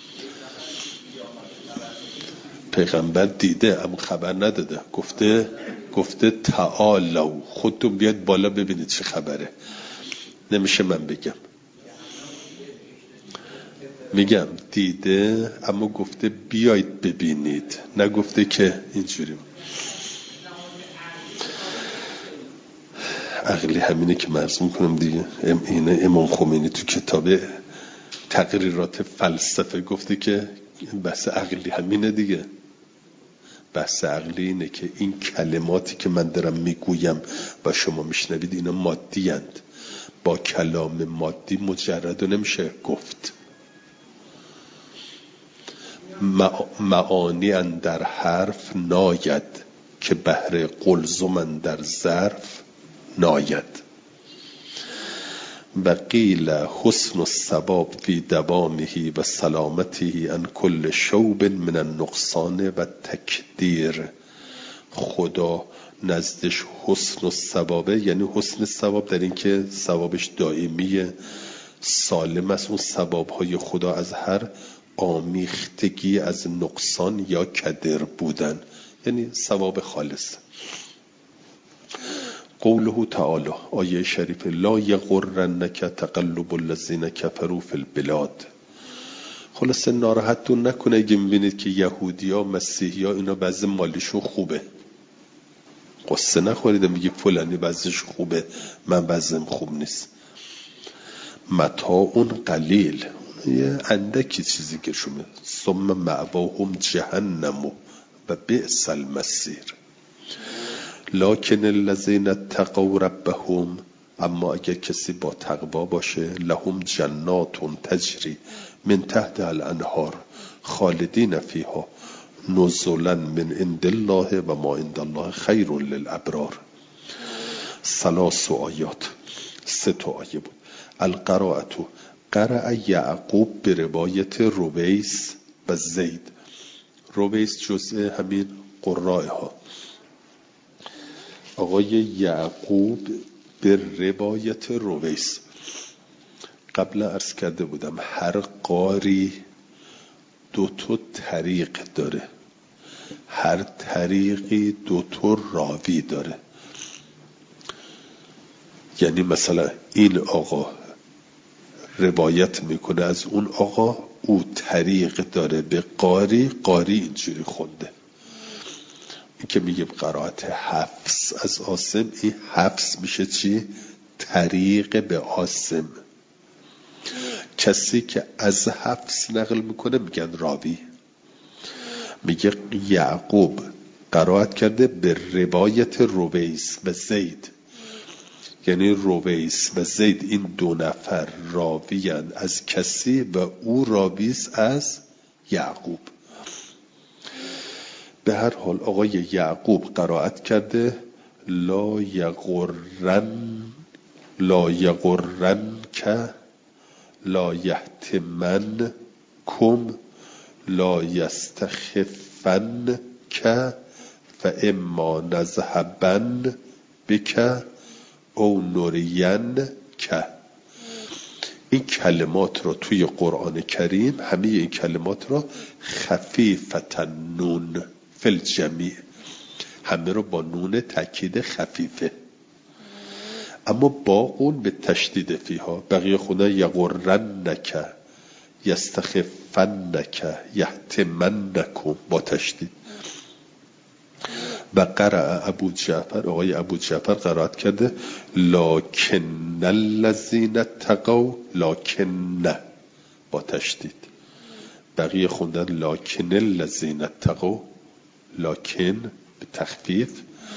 پیغمبر دیده اما خبر نداده، گفته گفته تعالوا، خودتون بیاید بالا ببینید چه خبره. نمیشه من بگم. میگم دیده اما گفته بیایید ببینید، نگفته که اینجوری. عقلی همینه که مرز میکنم دیگه. اینه امام خمینی تو کتاب تقریرات فلسفه گفته که بحث عقلی همینه دیگه. بحث عقلی اینه که این کلماتی که من دارم میگویم و شما میشنوید اینا مادی هند. با کلام مادی مجرد نمیشه گفت. معانی اندر حرف ناید که بهر قلزم اندر ظرف ناید. و قیل حسن الثواب فی دوامه و سلامته عن کل شوب من النقصان و تکدیر. خدا نزدش حسن الثوابه، یعنی حسن الثواب در این که ثوابش دائمی سالم است. اون ثوابهای خدا از هر آمیختگی از نقصان یا کدر بودن، یعنی ثواب خالص. قوله تعالی، آیه شریف، لا یغرنک تقلب الذین کفروا فی البلاد. خلاصه ناراحتتون نکنه اگه میبینید که یهودیا مسیحیا اینا بعضی مالیشون خوبه، قصه نخورید میگی فلانی بعضیش خوبه من بعضیم خوب نیست. متاع قلیل، یه اندکی چیزی که شما، ثم مأواهم جهنم و بئس المصیر. لکن الذین اتقوا ربهم، اما اگر کسی با تقوا باشه، لهم جنات تجری من تحت الانهار خالدین فیها نزلا من عند الله و ما عند الله خیر للابرار. ثلاث آیات، سه تا آیه بود. القراءة، قرأ یعقوب به روایت رویس و زید. رویس جزء همین قراء ها. آقای یعقوب به روایت رویس. قبل عرض کرده بودم هر قاری دو تا طریق داره، هر طریقی دو تا راوی داره. یعنی مثلا این آقا روایت میکنه از اون آقا، او طریق داره به قاری، قاری اینجوری خونده. این که میگه قرائت حفص از عاصم، این حفص میشه چی؟ طریق به عاصم. کسی که از حفص نقل میکنه میگن راوی. میگه یعقوب قرائت کرده به روایت رویس و زید، یعنی رویس و زید این دو نفر راویند از کسی و او راویس از یعقوب. به هر حال آقای یعقوب قرائت کرده لا یغرن لا یغرن که لا یحتمن کم لا یستخفن که فاما نذهبن بک او نرین که. این کلمات رو توی قرآن کریم همه این کلمات رو خفیفة نون فی الجمیع، همه رو با نون تاکید خفیفه، اما باقون به تشدید فیها. بقیه خونه یغرنک یستخفنک یحتمنکم با تشدید. و قرأ ابو جعفر، آقای ابو جعفر قرائت کرده لکن الذین اتقوا، لکن با تشدید. بقیه خوندن لکن الذین اتقوا، لکن به تخفیف.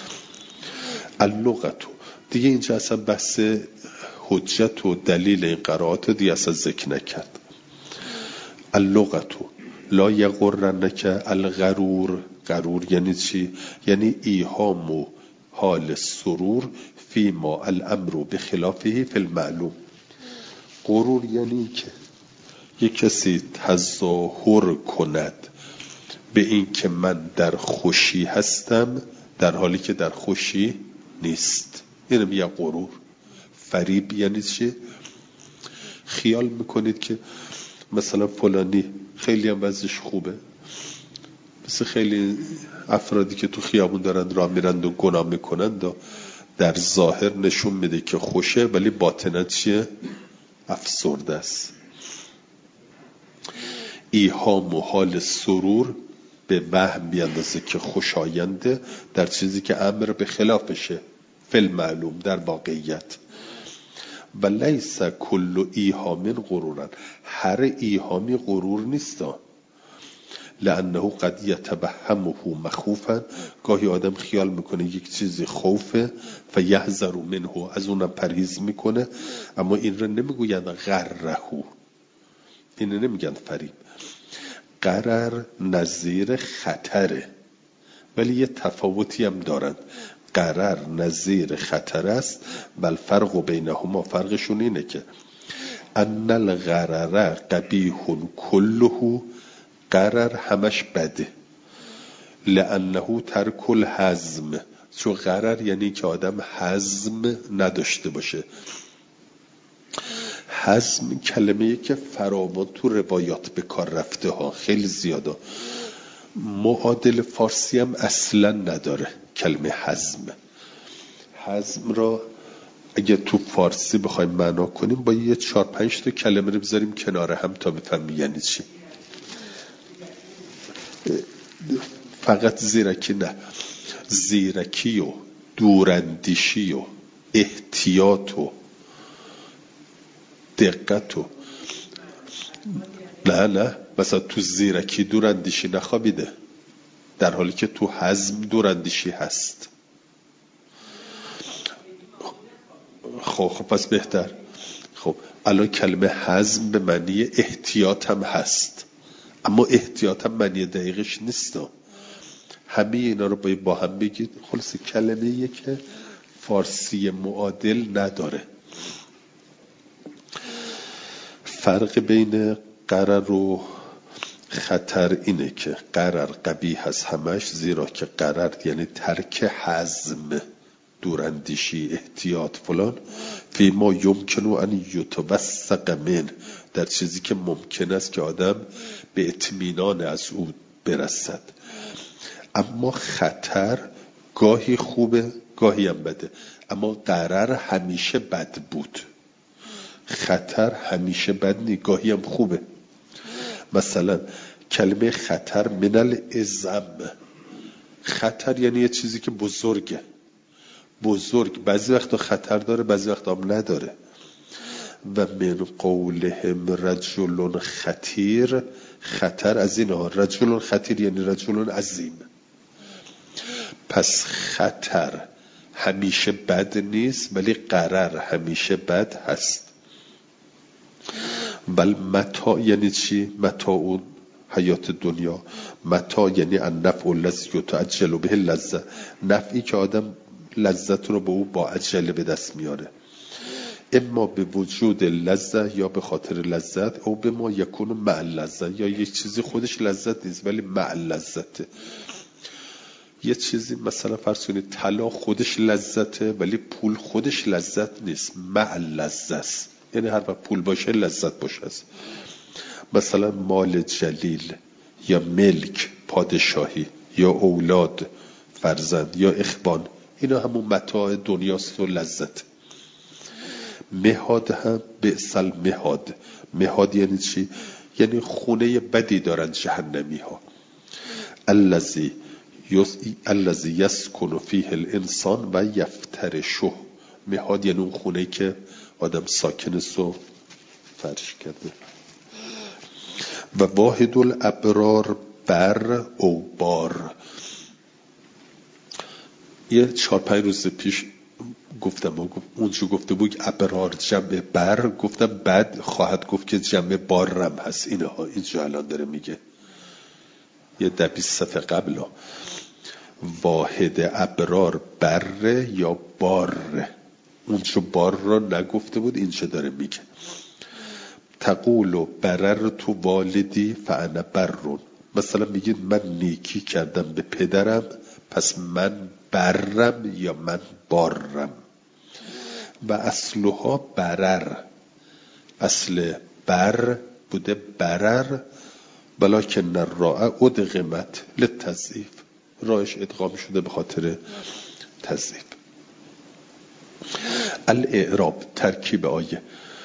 اللغتو دیگه اینجا اصلا بحث حجت و دلیل این قرائات دیگه اصلا ذکر نکرد. اللغتو لا یغرنک الغرور. غرور یعنی چی؟ یعنی ایهام و حال سرور فی ما الامر بخلافه فی المعلوم. غرور یعنی که یک کسی تظاهر کند به این که من در خوشی هستم در حالی که در خوشی نیست. اینو میگه غرور. فریب یعنی چی؟ خیال میکنید که مثلا فلانی خیلی هم وضعش خوبه، مثل خیلی افرادی که تو خیابون دارند راه میرند و گناه میکنند و در ظاهر نشون میده که خوشه ولی باطناً چیه؟ افسرده است. ایهام و حال سرور به وهم بیاندازه که خوشاینده در چیزی که امر به خلافشه فی المعلوم در واقعیت. و لیس کل ایهام غرورن، هر ایهامی غرور نیست، لانه قد یتبهمه مخوفا، گاهی آدم خیال میکنه یک چیزی خوفه فیحذر منه، از اونم پرهیز میکنه، اما این رو نمیگوید غره، این رو نمیگن فریب. غرر نظیر خطره، ولی یه تفاوتی هم دارند. غرر نظیر خطر است، بل فرق بینهما، فرقشون اینه که ان الغرر قبیح کله، غرر همش بده، لانه ترک الحزم، چون غرر یعنی که آدم حزم نداشته باشه. حزم کلمه‌ای که فراوان تو روایات به کار رفته ها، خیلی زیاده، معادل فارسی هم اصلا نداره کلمه حزم. حزم را اگه تو فارسی بخوایم معنا کنیم با یه چهار پنج تا کلمه رو بذاریم کنار هم تا بفهمیم یعنی چی. فقط زیرکی نه، زیرکی و دوراندیشی و احتیاط و دقت و نه نه مثلا تو زیرکی دوراندیشی نخوابیده، در حالی که تو حزم دوراندیشی هست. خب خب پس بهتر. خب الان کلمه حزم به معنی احتیاط هم هست، اما احتیاط هم معنی دقیقش نیست. همه اینا رو باید با هم بگید. خلاص کلمه‌ایه که فارسی معادل نداره. فرق بین غرر و خطر اینه که غرر قبیح هست همش، زیرا که غرر یعنی ترک حزم، دوراندیشی، احتیاط فلان، فی ما یمکن ان یتوثق من، در چیزی که ممکن است که آدم به اطمینان از او برسد. اما خطر گاهی خوبه گاهی هم بده، اما غرر همیشه بد بود. خطر همیشه بد نی، گاهی هم خوبه. مثلا کلمه خطر من العظم، خطر یعنی یه چیزی که بزرگه، بزرگ بعضی وقتا خطر داره بعضی وقتا هم نداره. و من قولهم رجل خطیر، خطر از این ها، رجل خطیر یعنی رجل عظیم. پس خطر همیشه بد نیست ولی غرر همیشه بد هست. بل متاع یعنی چی؟ متاع اون حیات دنیا. متاع یعنی النفع الذی یتعجل به اللذة، نفعی که آدم لذت رو به او با عجله به دست میاره. اما به وجود لذت یا به خاطر لذت، او به ما یکون مع لذت، یا یک چیزی خودش لذت نیست ولی مع لذته. یه چیزی مثلا فرض کنید طلا خودش لذته ولی پول خودش لذت نیست، مع لذت است. یعنی هر وقت پول باشه لذت باشه است. مثلا مال جلیل یا ملک، پادشاهی یا اولاد، فرزند یا اخوان، اینا همون متاع دنیاست و لذت. مهاد هم بئسل مهاد. مهاد یعنی چی؟ یعنی خونه بدی دارن جهنمی ها. الذی الذی یسکن فیه الانسان و یفترشه. مهاد یعنی اون خونه که آدم ساکن است و فرش کرده. و واحد الابرار بر او بار. یه چهار پنج روز پیش گفتم، اونجا گفته بود ابرار جمع بر، گفتم بعد خواهد گفت که جمع بارم هست. اینها اینجا الان داره میگه، یه ده بیست صفحه قبل. واحد ابرار بر یا بار، اونجا بار را نگفته بود، اینجا داره میگه. تقول برر تو والدی فانا برون. مثلا میگید من نیکی کردم به پدرم پس من برم یا من بارم. و اصلها برر، اصل بر بوده برر، ولکن الراء ادغمت للتضعیف. راهش ادغام شده به خاطر تضعیف. الاعراب، ترکیب آیه.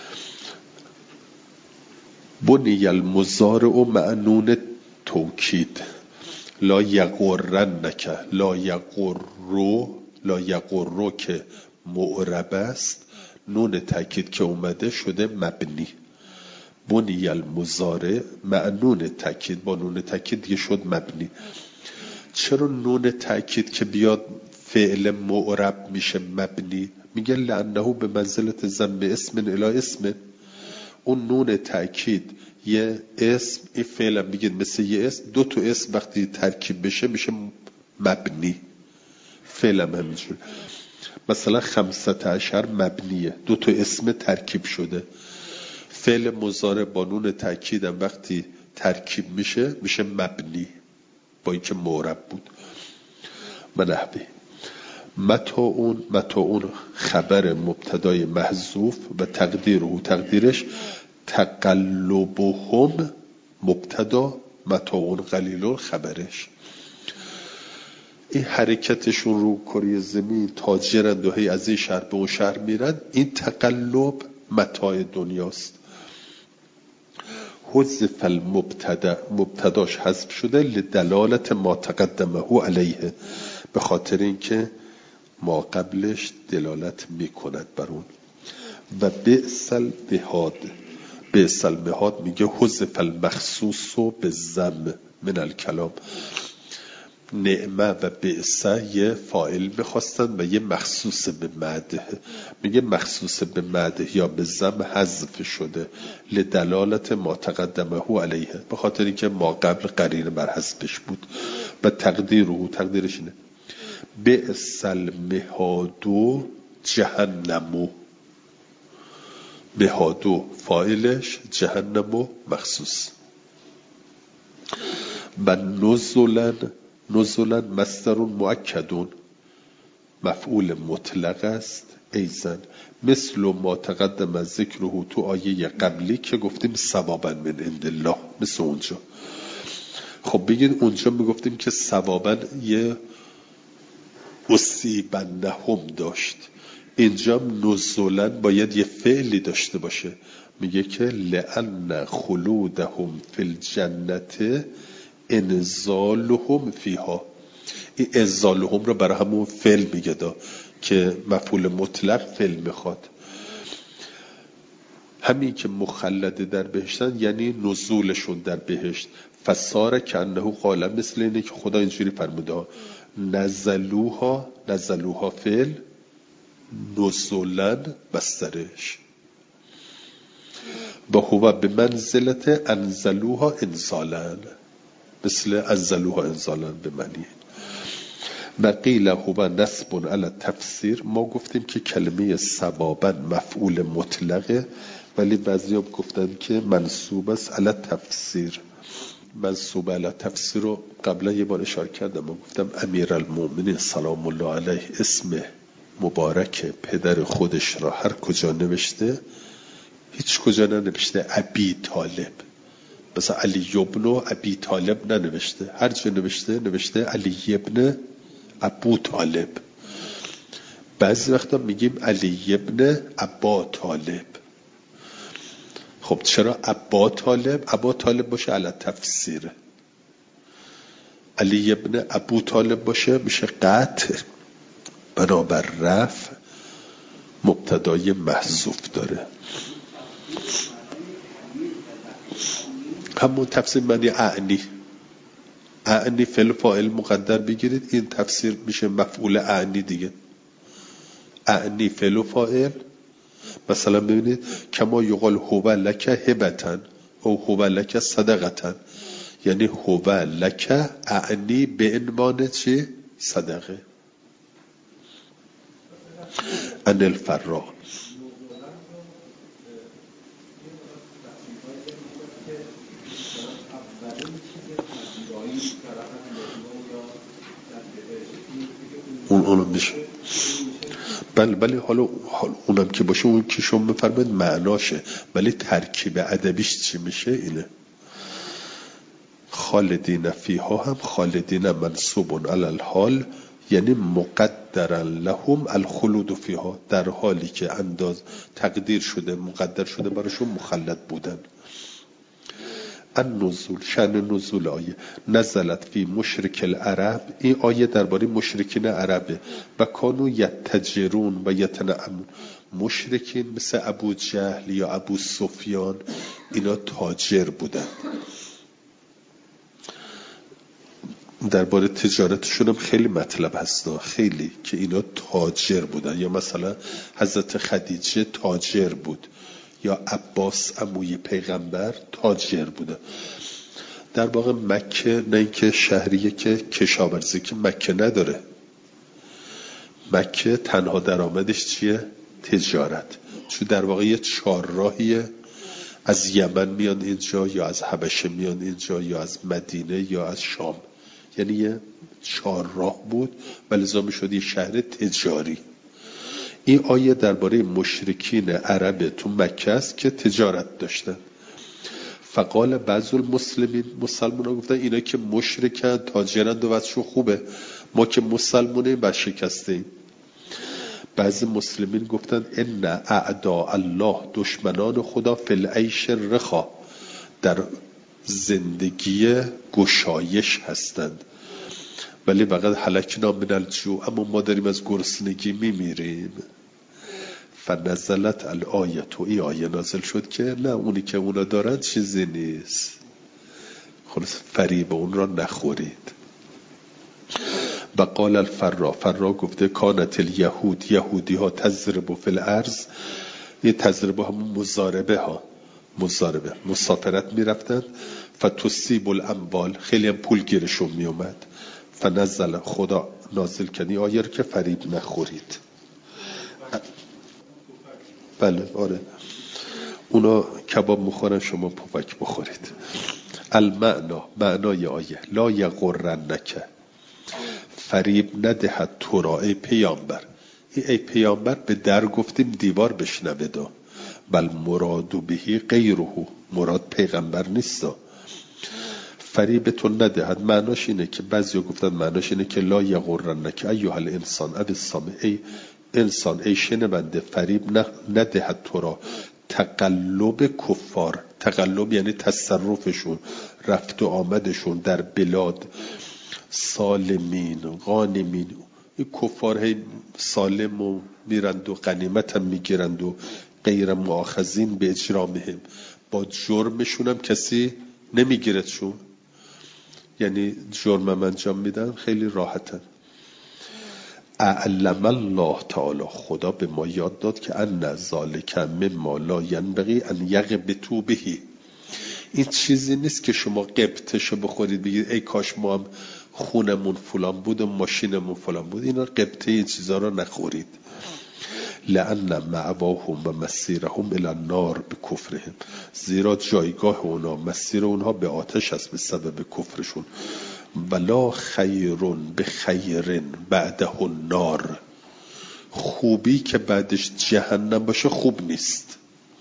بنی المضارع معنون توکید. لا یغرنک، لا یغرو، لا یغرو که معرب است، نون تاکید که اومده شده مبنی. بنی المضارع معنون تاکید، با نون تاکید دیگه شد مبنی. چرا نون تاکید که بیاد فعل معرب میشه مبنی؟ میگه لانه به منزلت ضم اسم الی اسم. اون نون تاکید یه اسم، این فعلا میگه مثل یه اسم، دو تا اسم وقتی ترکیب بشه میشه مبنی. فعلا همینجور. مثلا خمسة عشر مبنیه، دو تا اسم ترکیب شده. فعل مضارع با نون تاکید هم وقتی ترکیب میشه میشه مبنی، با اینکه معرب بود. منحبی متاعون، متاعون خبر مبتدای محذوف و تقدیر و تقدیرش تقلبهم مبتدا، متاعون قلیلون خبرش. این حرکتشون رو کره زمین تاجرند و هی از این شهر به اون شهر میرن، این تقلب متاع دنیاست. حذف المبتدا، مبتداش حذف شده لدلالت ما تقدمه علیه، به خاطر اینکه ما قبلش دلالت میکند بر اون. و بئس البهاد، بئس البهاد میگه حذف المخصوص بالذم من الکلام. نعمه و بئس یه فاعل میخواستن و یه مخصوص به مدح، میگه مخصوص به مدح یا به ذم حذف شده لدلالت ما تقدمه علیه، به خاطر اینکه ما قبل قرینه بر حذفش بود. و تقدیره، تقدیرش اینه بئس المهادو جهنمو. مهادو فاعلش، جهنمو مخصوص. و نزلن، نزلن مصدر مؤکدون، مفعول مطلق است. ایزن مثل ما تقدم از ذکره تو آیه قبلی که گفتیم ثوابا من عند الله، مثل اونجا. خب بگید اونجا میگفتیم که ثوابا یه اصیبنهم داشت، اینجا نزولا باید یه فعلی داشته باشه. میگه که لأن خلودهم فی الجنت انزالهم فیها. این انزالهم رو برای همون فعل میگه دا که مفعول مطلق فعل میخواد. همین که مخلد در بهشتن یعنی نزولشون در بهشت. فساره که انه قاله، مثل اینه که خدا اینجوری فرموده نزلوها، نزلوها فعل، نزولن بسترش. و هو به منزلت انزلوها انزالن، مثل انزلوها انزالن به معنی. و قیل هو نصب علی تفسیر. ما گفتیم که کلمه سبابا مفعول مطلقه، ولی بعضی ها گفتن که منصوب است علی تفسیر. منصوب علی تفسیر رو قبلا یه بار اشاره کردم و گفتم امیرالمومنین سلام الله علیه اسم مبارک پدر خودش را هر کجا نوشته، هیچ کجا ننوشته ابی طالب. مثلا علی ابن ابی طالب ننوشته، هر جا نوشته نوشته علی ابن ابو طالب. بعضی وقتا میگیم علی ابن ابا طالب. خب چرا ابا طالب؟ ابا طالب باشه علی تفسیره، علی ابن ابو طالب باشه میشه قطع، بنابر رفع مبتدای محذوف داره. همون تفسیر معنی اعنی، اعنی فعل فاعل مقدر بگیرید، این تفسیر میشه مفعول اعنی دیگه. اعنی فعل و فاعل. مثلا ببینید کما یقال هو لک هبتن او هو لک صدقتن، یعنی هو لک اعنی به عنوان چی؟ صدقه. ان الفراء اون اونم میشه. بله بله حالا اونم که باشه، اون که شما بفرمایید معناشه، ولی ترکیب ادبیش چی میشه؟ اینه. خالدین فیها هم خالدین منصوب علی الحال، یعنی مقدرا لهم الخلود فیها، در حالی که انداز تقدیر شده مقدر شده براشون مخلد بودن. النزول، شأن نزول آیه نزلت فی مشرک العرب. این آیه درباره مشرکین عربه. و کانو یتجرون و یتنعمون. مشرکین مثل ابو جهل یا ابو سفیان اینا تاجر بودن. درباره تجارتشون هم خیلی مطلب هست، خیلی که اینا تاجر بودن. یا مثلا حضرت خدیجه تاجر بود، یا عباس عموی پیغمبر تاجر بوده. در واقع مکه نه اینکه شهریه که کشاورزی که مکه نداره، مکه تنها درآمدش چیه؟ تجارت. چون در واقع یه چهارراهیه، از یمن میان اینجا، یا از حبشه میان اینجا، یا از مدینه، یا از شام. یعنی یه چهارراه بود و لذا میشد یه شهر تجاری. این آیه درباره مشرکین عرب تو مکه است که تجارت داشتن. فقال بعض المسلمین، مسلمان ها گفتن اینا که مشرکن تاجرند و وضعشون خوبه، ما که مسلمونیم و شکستیم. بعضی مسلمین گفتن ان اعداء الله، دشمنان خدا، فی العیش رخا، در زندگی گشایش هستند، ولی فقط هلکنا من الجوع، اما ما داریم از گرسنگی میمیریم. فنزلت الآیه، این آیه نازل شد که نه، اونی که اونا دارن چیزی نیست، خلاص فریب اون را نخورید. و قال الفرا، فرا گفته کانت الیهود، یهودی ها تضرب فی الارض. این تضرب همون مضاربه ها، مضاربه مسافرت میرفتند. فتصیب الاموال، خیلی هم پول گیرشون میومد. فنزل، خدا نازل کنی آیه رو که فریب نخورید. بله آره، اونا کباب میخورن شما پفک بخورید. المعنا، معنای آیه لا یغرنک، فریب ندهد تو را ای پیامبر. ای, ای پیامبر به در گفتیم دیوار بشنوه دا، بل مرادو بهی غیره، مراد پیغمبر نیست. فریبتون ندهد معناش اینه که بعضی گفتن معناش اینه که لا یغرنک ایها الانسان او السامع، ای انسان ای شنونده، فریب ندهد تو را تقلب کفار. تقلب یعنی تصرفشون، رفت و آمدشون در بلاد، سالمین غانمین. این کفار هی سالم و میرند و غنیمت هم میگیرند و غیر مؤاخذین به اجرامهم، با جرمشون هم کسی نمیگیردشون، یعنی جرم هم انجام میدن خیلی راحتن. اعلم الله تعالی، خدا به ما یاد داد که ان ذالک مما لا ینبغی ان یغبطوا بهی. این چیزی نیست که شما قبطشو بخورید بگید ای کاش ما هم خونمون فلان بود و ماشینمون فلان بود، اینا قبطه این چیزا رو نخورید. لأن مأواهم و مسیرهم الی النار به کفرهم، زیرا جایگاه اونا، مسیر اونها به آتش است به سبب کفرشون. ولا خیرون به خیرن بعده النار، خوبی که بعدش جهنم باشه خوب نیست.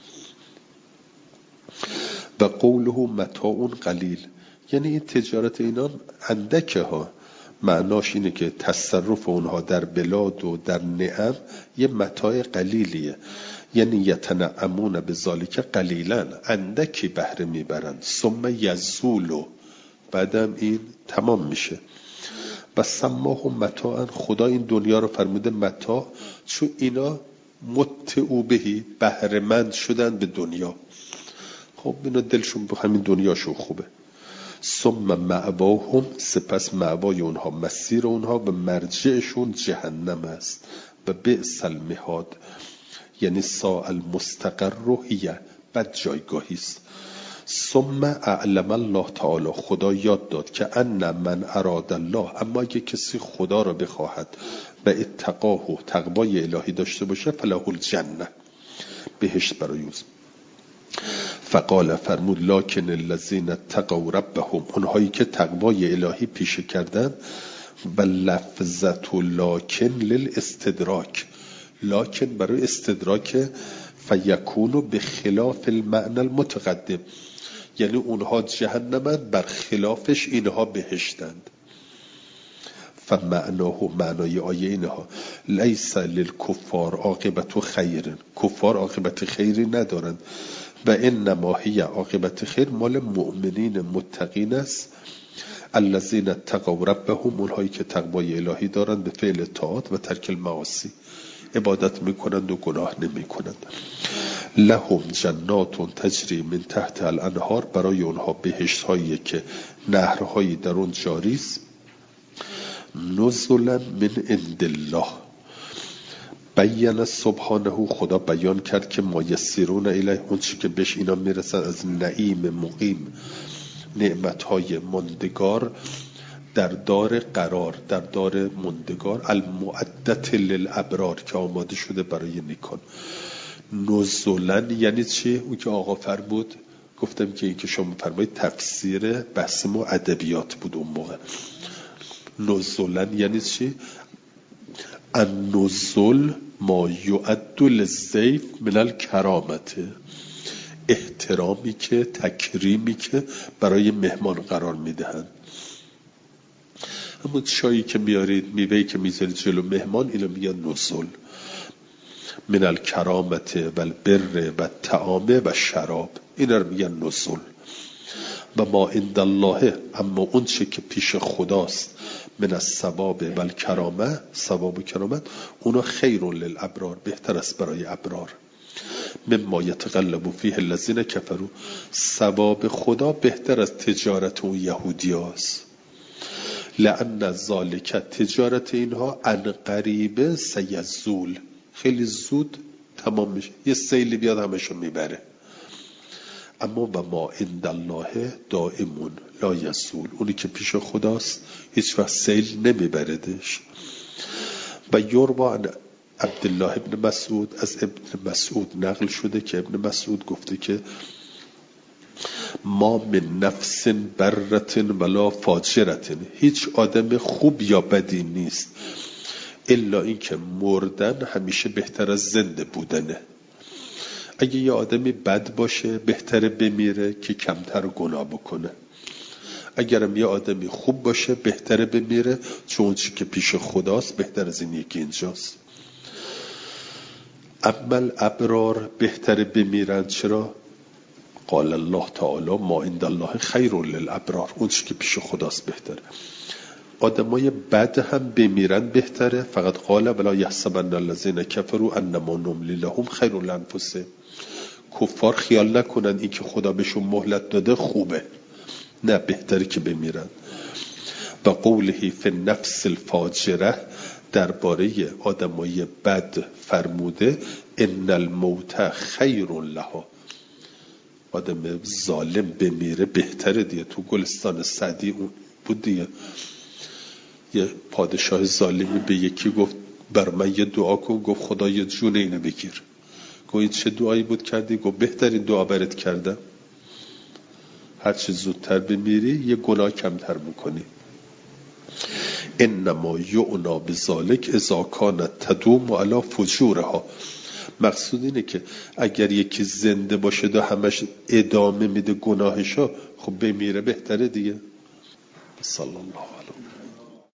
و قوله متاع قلیل، یعنی این تجارت اینا اندکه ها، معناش اینه که تصرف اونها در بلاد و در نعم یه متاع قلیلیه، یعنی یتنعمون به ذالک قلیلا، اندکی بهره میبرن. ثم یزولو، بعدم این تمام میشه. و سماه متاعا، خدا این دنیا رو فرموده متاع، چون اینا متعو بهی، بهره مند شدن به دنیا. خب اینا دلشون به همین دنیاشون خوبه. ثم مأواهم، سپس مأوای اونها، مسیر اونها و مرجعشون جهنم است. و بئس المهاد، یعنی ساء المستقر هی، بد جایگاهی است. ثم اعلم الله تعالی، خدا یاد داد که ان من اراد الله، اما اگه کسی خدا را بخواهد و اتقاه و تقوای الهی داشته باشه، فله الجنه، بهشت برای اوست. فقال، فرمود لکن الذین اتقوا ربهم، اونهایی که تقوای الهی پیشه کردن. و لفظت لکن للاستدراک، لکن برای استدراک، فیکونو به خلاف المعنى المتقدم، یعنی اونها جهنمند، بر خلافش اینها بهشتند. فمعناه، معنای آیه اینها، لیس للکفار عاقبت خیر، کفار عاقبت خیری ندارند. و انما هی، عاقبت خیر مال مؤمنین متقین است. الذین اتقوا ربهم، اونهایی که تقوای الهی دارند به فعل طاعات و ترک المعاصی، عبادت میکنند و گناه نمیکنند. لهم جنات تجری من تحت الانهار، برای اونها بهشت هایی که نهرهایی در اون جاری است. نزلا من عند الله، بیان سبحانه، خدا بیان کرد که ما یسیرون الیه، اون چی که بهش اینا میرسن از نعیم مقیم، نعمتهای مندگار در دار قرار، در دار مندگار، المعدت للابرار، که آماده شده برای نیکان. نزولا یعنی چی؟ اون که آقا فرمود، گفتم که این که شما فرمایید تفسیر بحث ما ادبیات بود اون موقع. نزولا یعنی چی؟ النزول ما یعد للضیف من الکرامت، احترامی که، تکریمی که برای مهمان قرار میدهند. اما چایی که میارید، میوهی که میذارید جلو مهمان، اینو میگن نزول. من الکرامت و البر و الطعام و شراب، اینا رو میگن نزول. و ما عند الله، اما اون چه که پیش خداست، من الثواب و الکرامه، ثواب و کرامت، اونا خیر للابرار، بهتر است برای ابرار. مما یتقلب فیه الذین کفروا، ثواب خدا بهتر از تجارت اون یهودی هاست. لأن ذالک، تجارت اینها، ان قریب سیزول، خیلی زود تمام میشه، یه سیلی بیاد همشون میبره. اما و ما عند الله دائمون لا یزول، اونی که پیش خداست هیچ وقت سیل نمیبردش. و یروى عن عبدالله ابن مسعود، از ابن مسعود نقل شده که ابن مسعود گفته که ما من نفس بررت ولا فاجرت، هیچ آدم خوب یا بدی نیست الا این که مردن همیشه بهتر از زنده بودنه. اگه یه آدمی بد باشه بهتره بمیره که کمتر گناه بکنه، اگرم یه آدمی خوب باشه بهتره بمیره چون چی که پیش خداست بهتر از این یکی اینجاست. اما ابرار بهتره بمیرن، چرا؟ قال الله تعالی ما عند الله خیر للابرار، اون چی که پیش خداست بهتره. آدمای بد هم بمیرن بهتره، فقط قال ولا یحسبن الذین کفروا انما نملی لهم خیر لانفسهم، کفار خیال نکنن این که خدا بهشون مهلت داده خوبه، نه، بهتره که بمیرن. و قوله فی النفس الفاجره، درباره آدمای بد فرموده ان الموت خیر لها، آدم ظالم بمیره بهتره دیگه. تو گلستان سعدی اون بود دیگه، یه پادشاه ظالمی به یکی گفت بر من یه دعا کن، گفت خدا یه جون اینو بگیر. گفت چه دعایی بود کردی؟ گفت بهترین دعا برات کردم، هر چه زودتر بمیری یه گناه کمتر میکنی. انما یعنا بذالک اذا کانت تدوم علی فجورها. مقصود اینه که اگر یکی زنده باشه و همش ادامه میده گناهشو، خب بمیره بهتره دیگه. صلی الله علیه